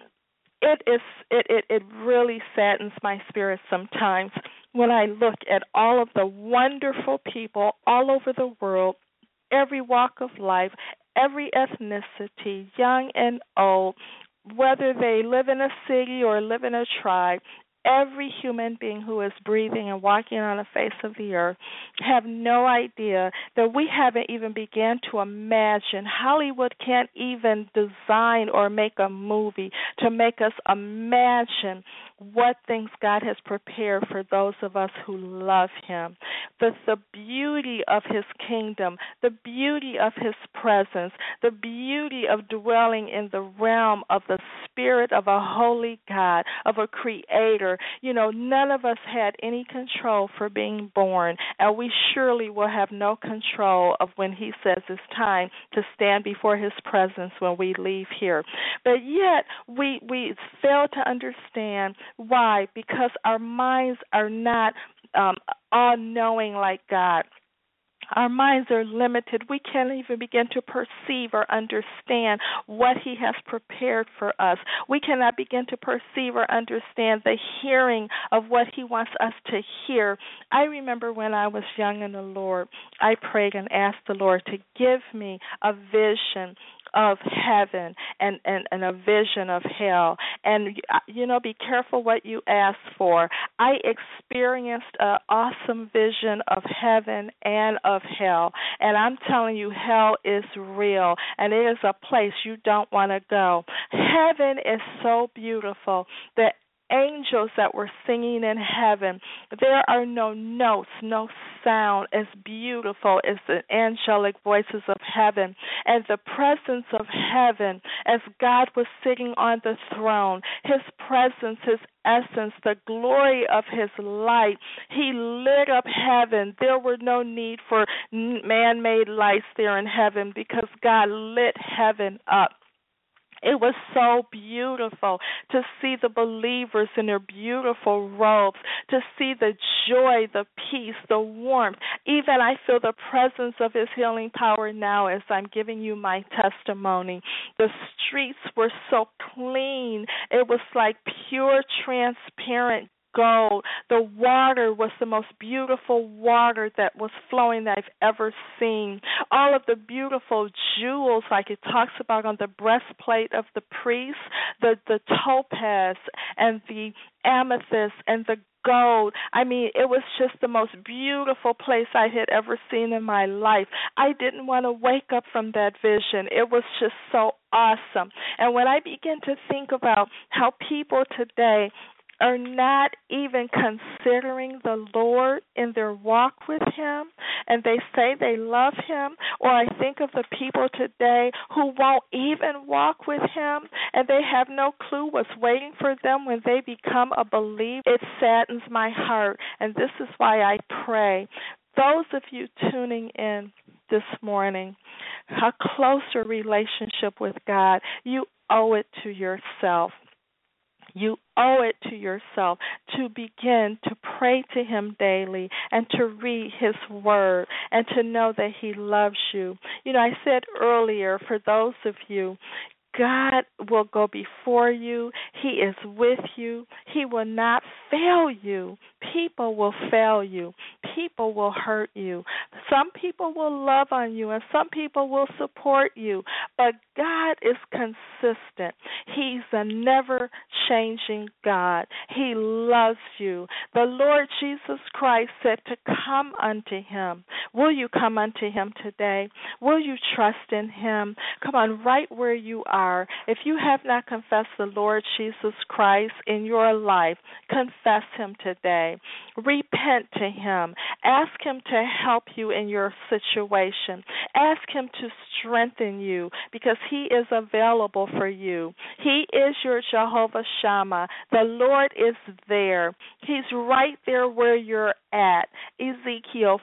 it really saddens my spirit sometimes when I look at all of the wonderful people all over the world, every walk of life, every ethnicity, young and old, whether they live in a city or live in a tribe, every human being who is breathing and walking on the face of the earth have no idea that we haven't even begun to imagine. Hollywood can't even design or make a movie to make us imagine what things God has prepared for those of us who love him. The beauty of his kingdom, the beauty of his presence, the beauty of dwelling in the realm of the spirit of a holy God, of a creator. You know, none of us had any control for being born, and we surely will have no control of when he says it's time to stand before his presence when we leave here. But yet, we fail to understand why, because our minds are not all-knowing like God. Our minds are limited. We can't even begin to perceive or understand what he has prepared for us. We cannot begin to perceive or understand the hearing of what he wants us to hear. I remember when I was young in the Lord, I prayed and asked the Lord to give me a vision of heaven and a vision of hell. And, you know, be careful what you ask for. I experienced an awesome vision of heaven and of hell. And I'm telling you, hell is real, and it is a place you don't want to go. Heaven is so beautiful that angels that were singing in heaven, there are no notes, no sound as beautiful as the angelic voices of heaven. And the presence of heaven, as God was sitting on the throne, his presence, his essence, the glory of his light, he lit up heaven. There were no need for man-made lights there in heaven because God lit heaven up. It was so beautiful to see the believers in their beautiful robes, to see the joy, the peace, the warmth. Even I feel the presence of his healing power now as I'm giving you my testimony. The streets were so clean. It was like pure, transparent gold. The water was the most beautiful water that was flowing that I've ever seen. All of the beautiful jewels, like it talks about on the breastplate of the priest, the topaz and the amethyst and the gold. I mean, it was just the most beautiful place I had ever seen in my life. I didn't want to wake up from that vision. It was just so awesome. And when I begin to think about how people today are not even considering the Lord in their walk with him, and they say they love him, or I think of the people today who won't even walk with him, and they have no clue what's waiting for them when they become a believer. It saddens my heart, and this is why I pray. Those of you tuning in this morning, a closer relationship with God, you owe it to yourself. You owe it to yourself to begin to pray to him daily and to read his word and to know that he loves you. You know, I said earlier, for those of you, God will go before you. He is with you. He will not fail you. People will fail you. People will hurt you. Some people will love on you, and some people will support you. But God is consistent. He's a never-changing God. He loves you. The Lord Jesus Christ said to come unto him. Will you come unto him today? Will you trust in him? Come on, right where you are. If you have not confessed the Lord Jesus Christ in your life, confess him today. Repent to him. Ask him to help you in your situation. Ask him to strengthen you because he is available for you. He is your Jehovah Shammah. The Lord is there. He's right there where you're at. Ezekiel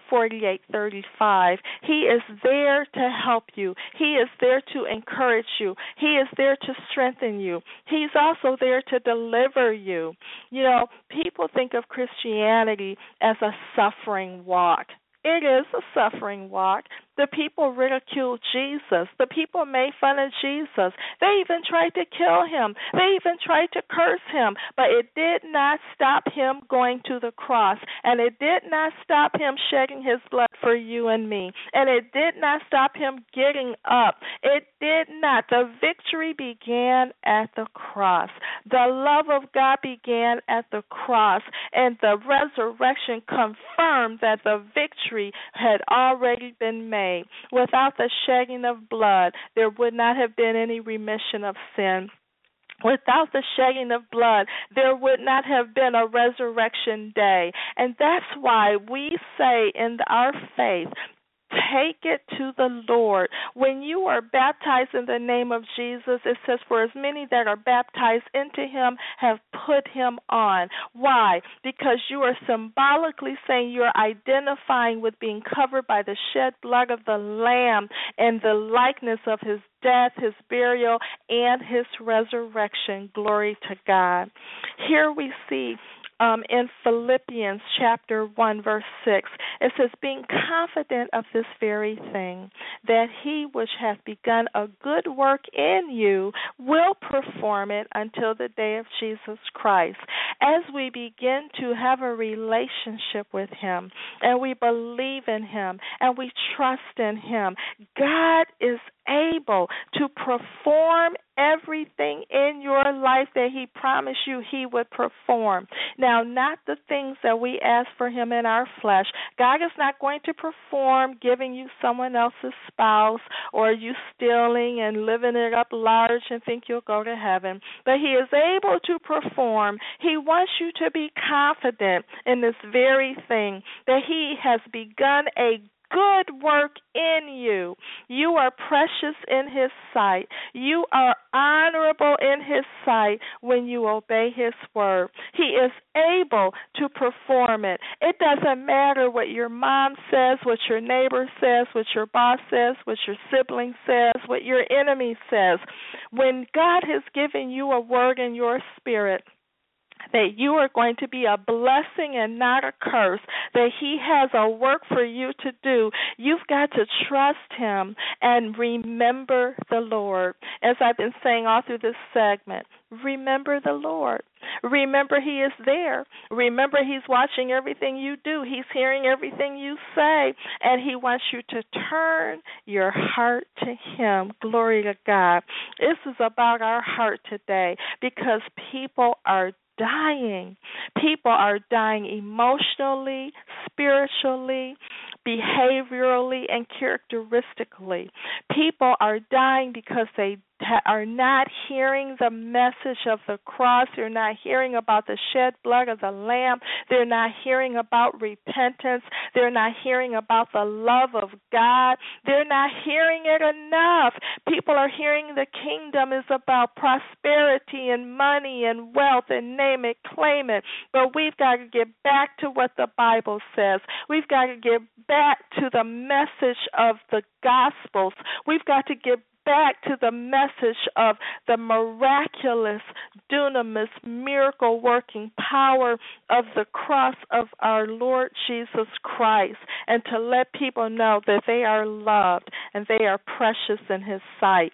48:35. He is there to help you. He is there to encourage you. He is there to strengthen you. He's also there to deliver you. You know, people think of Christianity as a suffering walk. It is a suffering walk. The people ridiculed Jesus. The people made fun of Jesus. They even tried to kill him. They even tried to curse him. But it did not stop him going to the cross. And it did not stop him shedding his blood for you and me. And it did not stop him getting up. It did not. The victory began at the cross. The love of God began at the cross. And the resurrection confirmed that the victory had already been made. Without the shedding of blood, there would not have been any remission of sin. Without the shedding of blood, there would not have been a resurrection day. And that's why we say in our faith, take it to the Lord. When you are baptized in the name of Jesus, it says, for as many that are baptized into him have put him on. Why? Because you are symbolically saying you're identifying with being covered by the shed blood of the Lamb and the likeness of his death, his burial, and his resurrection. Glory to God. Here we see in Philippians chapter 1, verse 6, it says, being confident of this very thing, that he which hath begun a good work in you will perform it until the day of Jesus Christ. As we begin to have a relationship with him, and we believe in him, and we trust in him, God is able to perform everything in your life that he promised you he would perform. Now, not the things that we ask for him in our flesh. God is not going to perform giving you someone else's spouse or you stealing and living it up large and think you'll go to heaven. But he is able to perform. He wants you to be confident in this very thing, that he has begun a good work in you. You are precious in his sight. You are honorable in his sight when you obey his word. He is able to perform it. It doesn't matter what your mom says, what your neighbor says, what your boss says, what your sibling says, what your enemy says. When God has given you a word in your spirit, that you are going to be a blessing and not a curse, that he has a work for you to do, you've got to trust him and remember the Lord. As I've been saying all through this segment, remember the Lord. Remember he is there. Remember he's watching everything you do. He's hearing everything you say, and he wants you to turn your heart to him. Glory to God. This is about our heart today because people are dying. People are dying emotionally, spiritually, behaviorally, and characteristically. People are dying because they are not hearing the message of the cross. They're not hearing about the shed blood of the Lamb. They're not hearing about repentance. They're not hearing about the love of God. They're not hearing it enough. People are hearing the kingdom is about prosperity and money and wealth and name it, claim it. But we've got to get back to what the Bible says. We've got to get back to the message of the Gospels. We've got to get back to the message of the miraculous, dunamis, miracle-working power of the cross of our Lord Jesus Christ, and to let people know that they are loved and they are precious in his sight.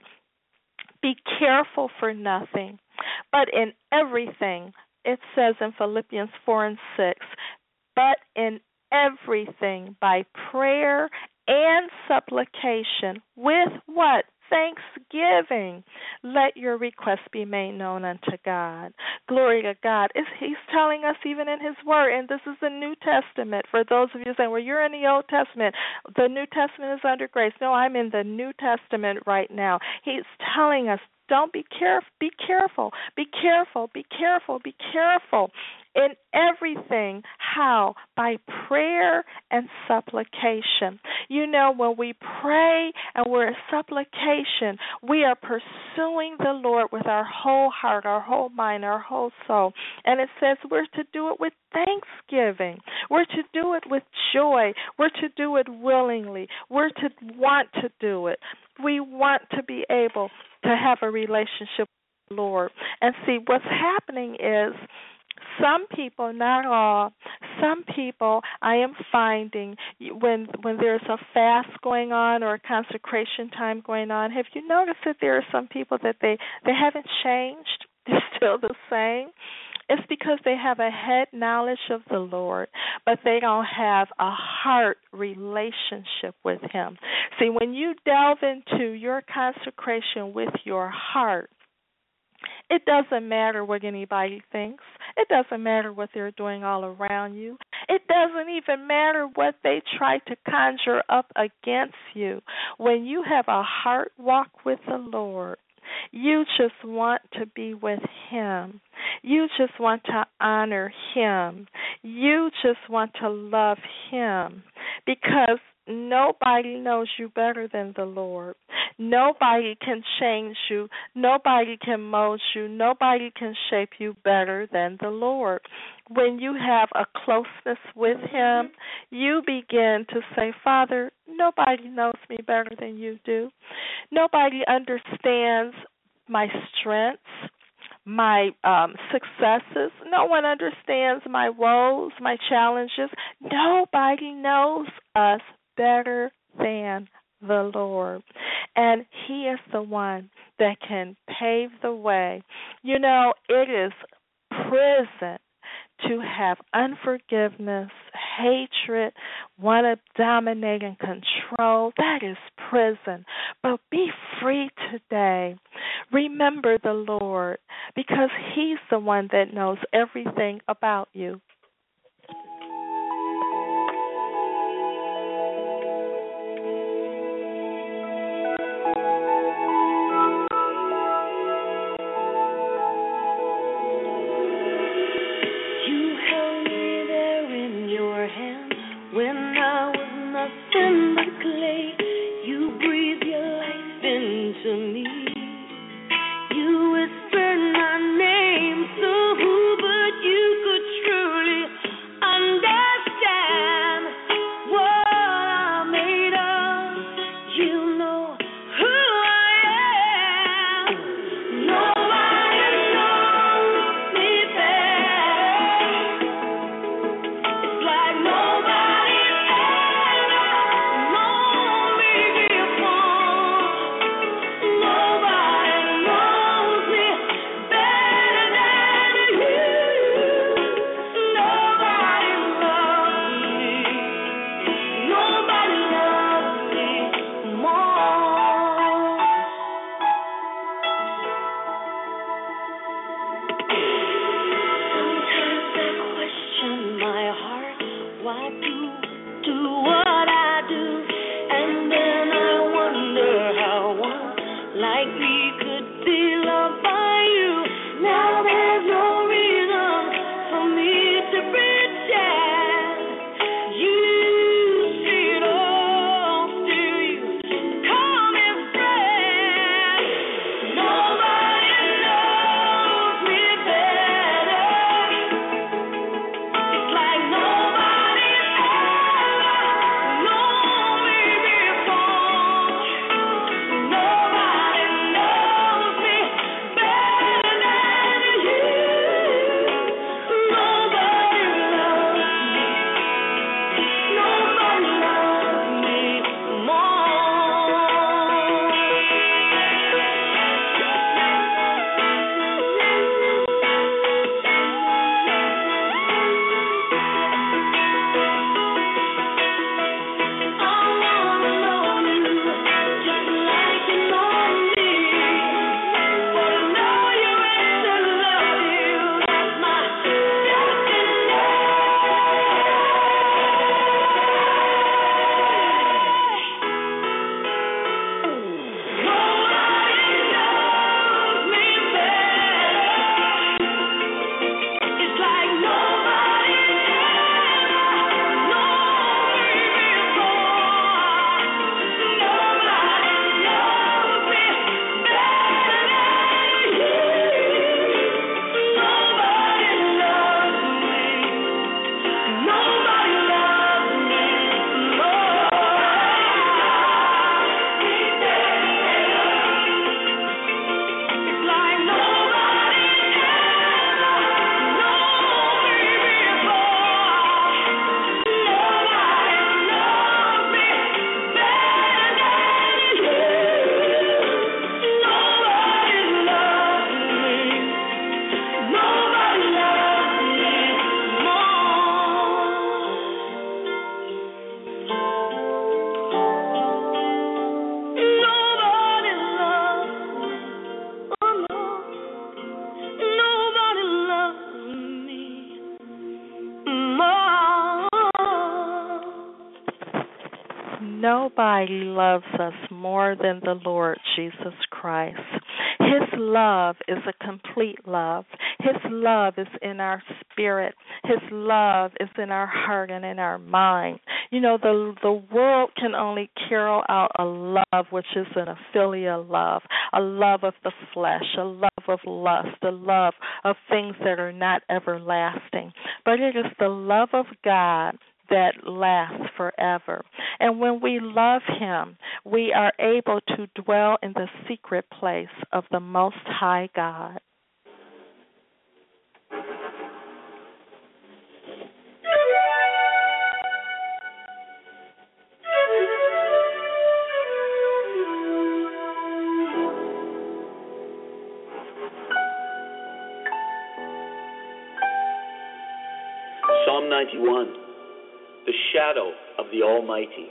Be careful for nothing, but in everything, it says in Philippians 4 and 6, but in everything by prayer and supplication with what? Thanksgiving, let your requests be made known unto God. Glory to God. He's telling us even in his word, and this is the New Testament. For those of you saying, well, you're in the Old Testament. The New Testament is under grace. No, I'm in the New Testament right now. He's telling us, don't be careful. Be careful. Be careful. Be careful. Be careful. In everything, how? By prayer and supplication. You know, when we pray and we're in supplication, we are pursuing the Lord with our whole heart, our whole mind, our whole soul. And it says we're to do it with thanksgiving. We're to do it with joy. We're to do it willingly. We're to want to do it. We want to be able to have a relationship with the Lord. And see, what's happening is some people, not all, some people I am finding when there's a fast going on or a consecration time going on, have you noticed that there are some people that they haven't changed? They're still the same. It's because they have a head knowledge of the Lord, but they don't have a heart relationship with Him. See, when you delve into your consecration with your heart, it doesn't matter what anybody thinks. It doesn't matter what they're doing all around you. It doesn't even matter what they try to conjure up against you. When you have a heart walk with the Lord, you just want to be with Him. You just want to honor Him. You just want to love Him, because nobody knows you better than the Lord. Nobody can change you. Nobody can mold you. Nobody can shape you better than the Lord. When you have a closeness with Him, you begin to say, Father, nobody knows me better than you do. Nobody understands my strengths, my successes. No one understands my woes, my challenges. Nobody knows us better than the Lord. And He is the one that can pave the way. You know, it is prison to have unforgiveness, hatred, want to dominate and control. That is prison. But be free today. Remember the Lord, because He's the one that knows everything about you. Nobody loves us more than the Lord Jesus Christ. His love is a complete love. His love is in our spirit. His love is in our heart and in our mind. You know, the world can only carry out a love which is an filial love, a love of the flesh, a love of lust, a love of things that are not everlasting. But it is the love of God that lasts forever. And when we love Him, we are able to dwell in the secret place of the Most High God. Psalm 91, the shadow of the Almighty.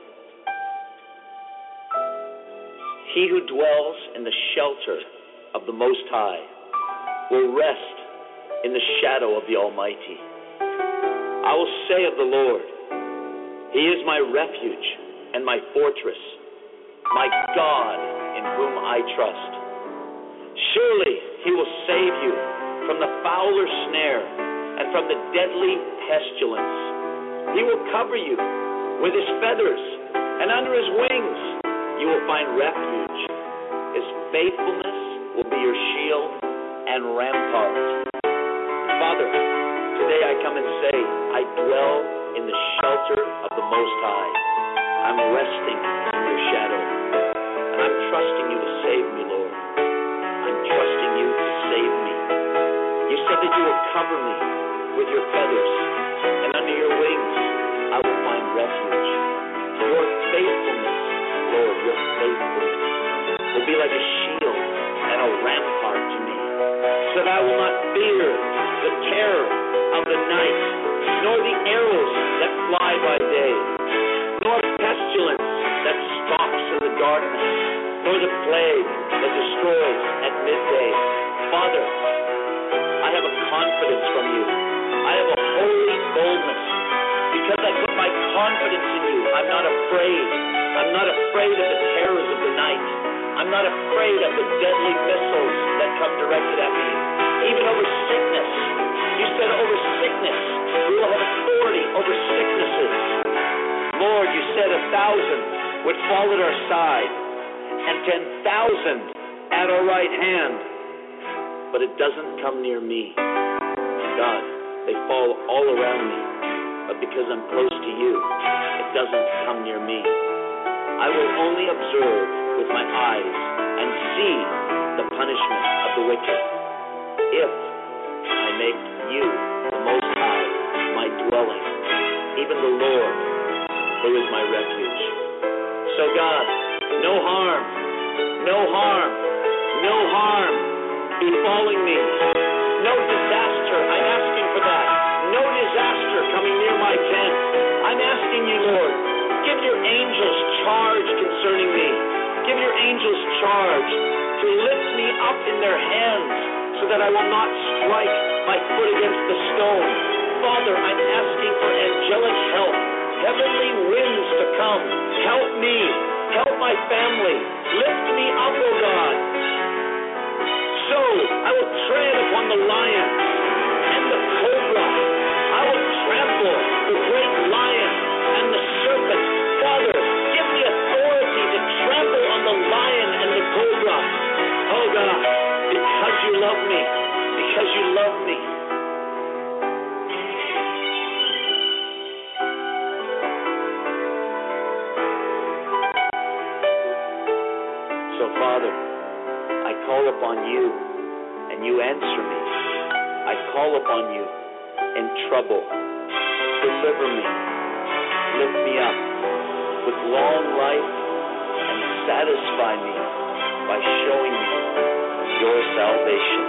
He who dwells in the shelter of the Most High will rest in the shadow of the Almighty. I will say of the Lord, He is my refuge and my fortress, my God in whom I trust. Surely He will save you from the fowler's snare and from the deadly pestilence. He will cover you with His feathers, and under His wings you will find refuge. His faithfulness will be your shield and rampart. Father, today I come and say, I dwell in the shelter of the Most High. I'm resting in your shadow, and I'm trusting you to save me, Lord. I'm trusting you to save me. You said that you will cover me with your feathers, and under your wings I will find refuge. Your faithfulness, Lord, your faithfulness will be like a shield and a rampart to me, so that I will not fear the terror of the night, nor the arrows that fly by day, nor pestilence that stalks in the darkness, nor the plague that destroys at midday. Father, I have a confidence from you. I have a holy boldness because I put my confidence in you. I'm not afraid. I'm not afraid of the terrors of the night. I'm not afraid of the deadly missiles that come directed at me. Even over sickness. You said over sickness, we will have authority over sicknesses. Lord, you said 1,000 would fall at our side and 10,000 at our right hand, but it doesn't come near me. God, they fall all around me, but because I'm close to you, it doesn't come near me. I will only observe with my eyes and see the punishment of the wicked, if I make you, the Most High, my dwelling, even the Lord, who is my refuge. So God, no harm befalling me. No disaster, I'm asking for that. No disaster coming near my tent. I'm asking you, Lord, give your angels charge concerning me. Give your angels charge to lift me up in their hands so that I will not strike my foot against the stone. Father, I'm asking for angelic help, heavenly winds to come. Help me, help my family. Lift me up, O God. So I will tread upon the lion and the cobra. I will trample the great lion and the serpent. Father, give me authority to trample on the lion and the cobra. Oh God, because you love me, because you love me. So Father, I call upon you and you answer me. I call upon you in trouble. Deliver me. Lift me up with long life and satisfy me by showing me your salvation.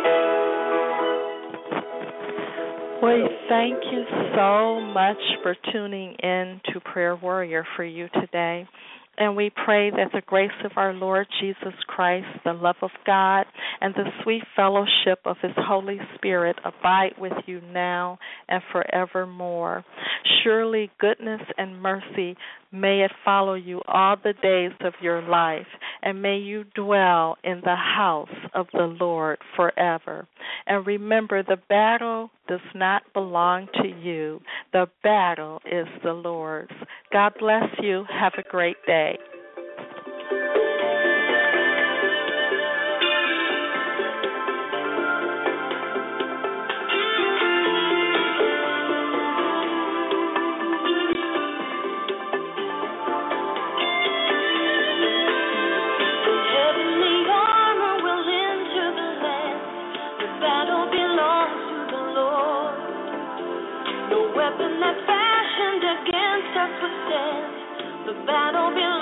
We thank you so much for tuning in to Prayer Warrior for you today. And we pray that the grace of our Lord Jesus Christ, the love of God, and the sweet fellowship of His Holy Spirit abide with you now and forevermore. Surely goodness and mercy may it follow you all the days of your life, and may you dwell in the house of the Lord forever. And remember, the battle does not belong to you. The battle is the Lord's. God bless you. Have a great day. Weapon that's fashioned against us will stand. The battle belongs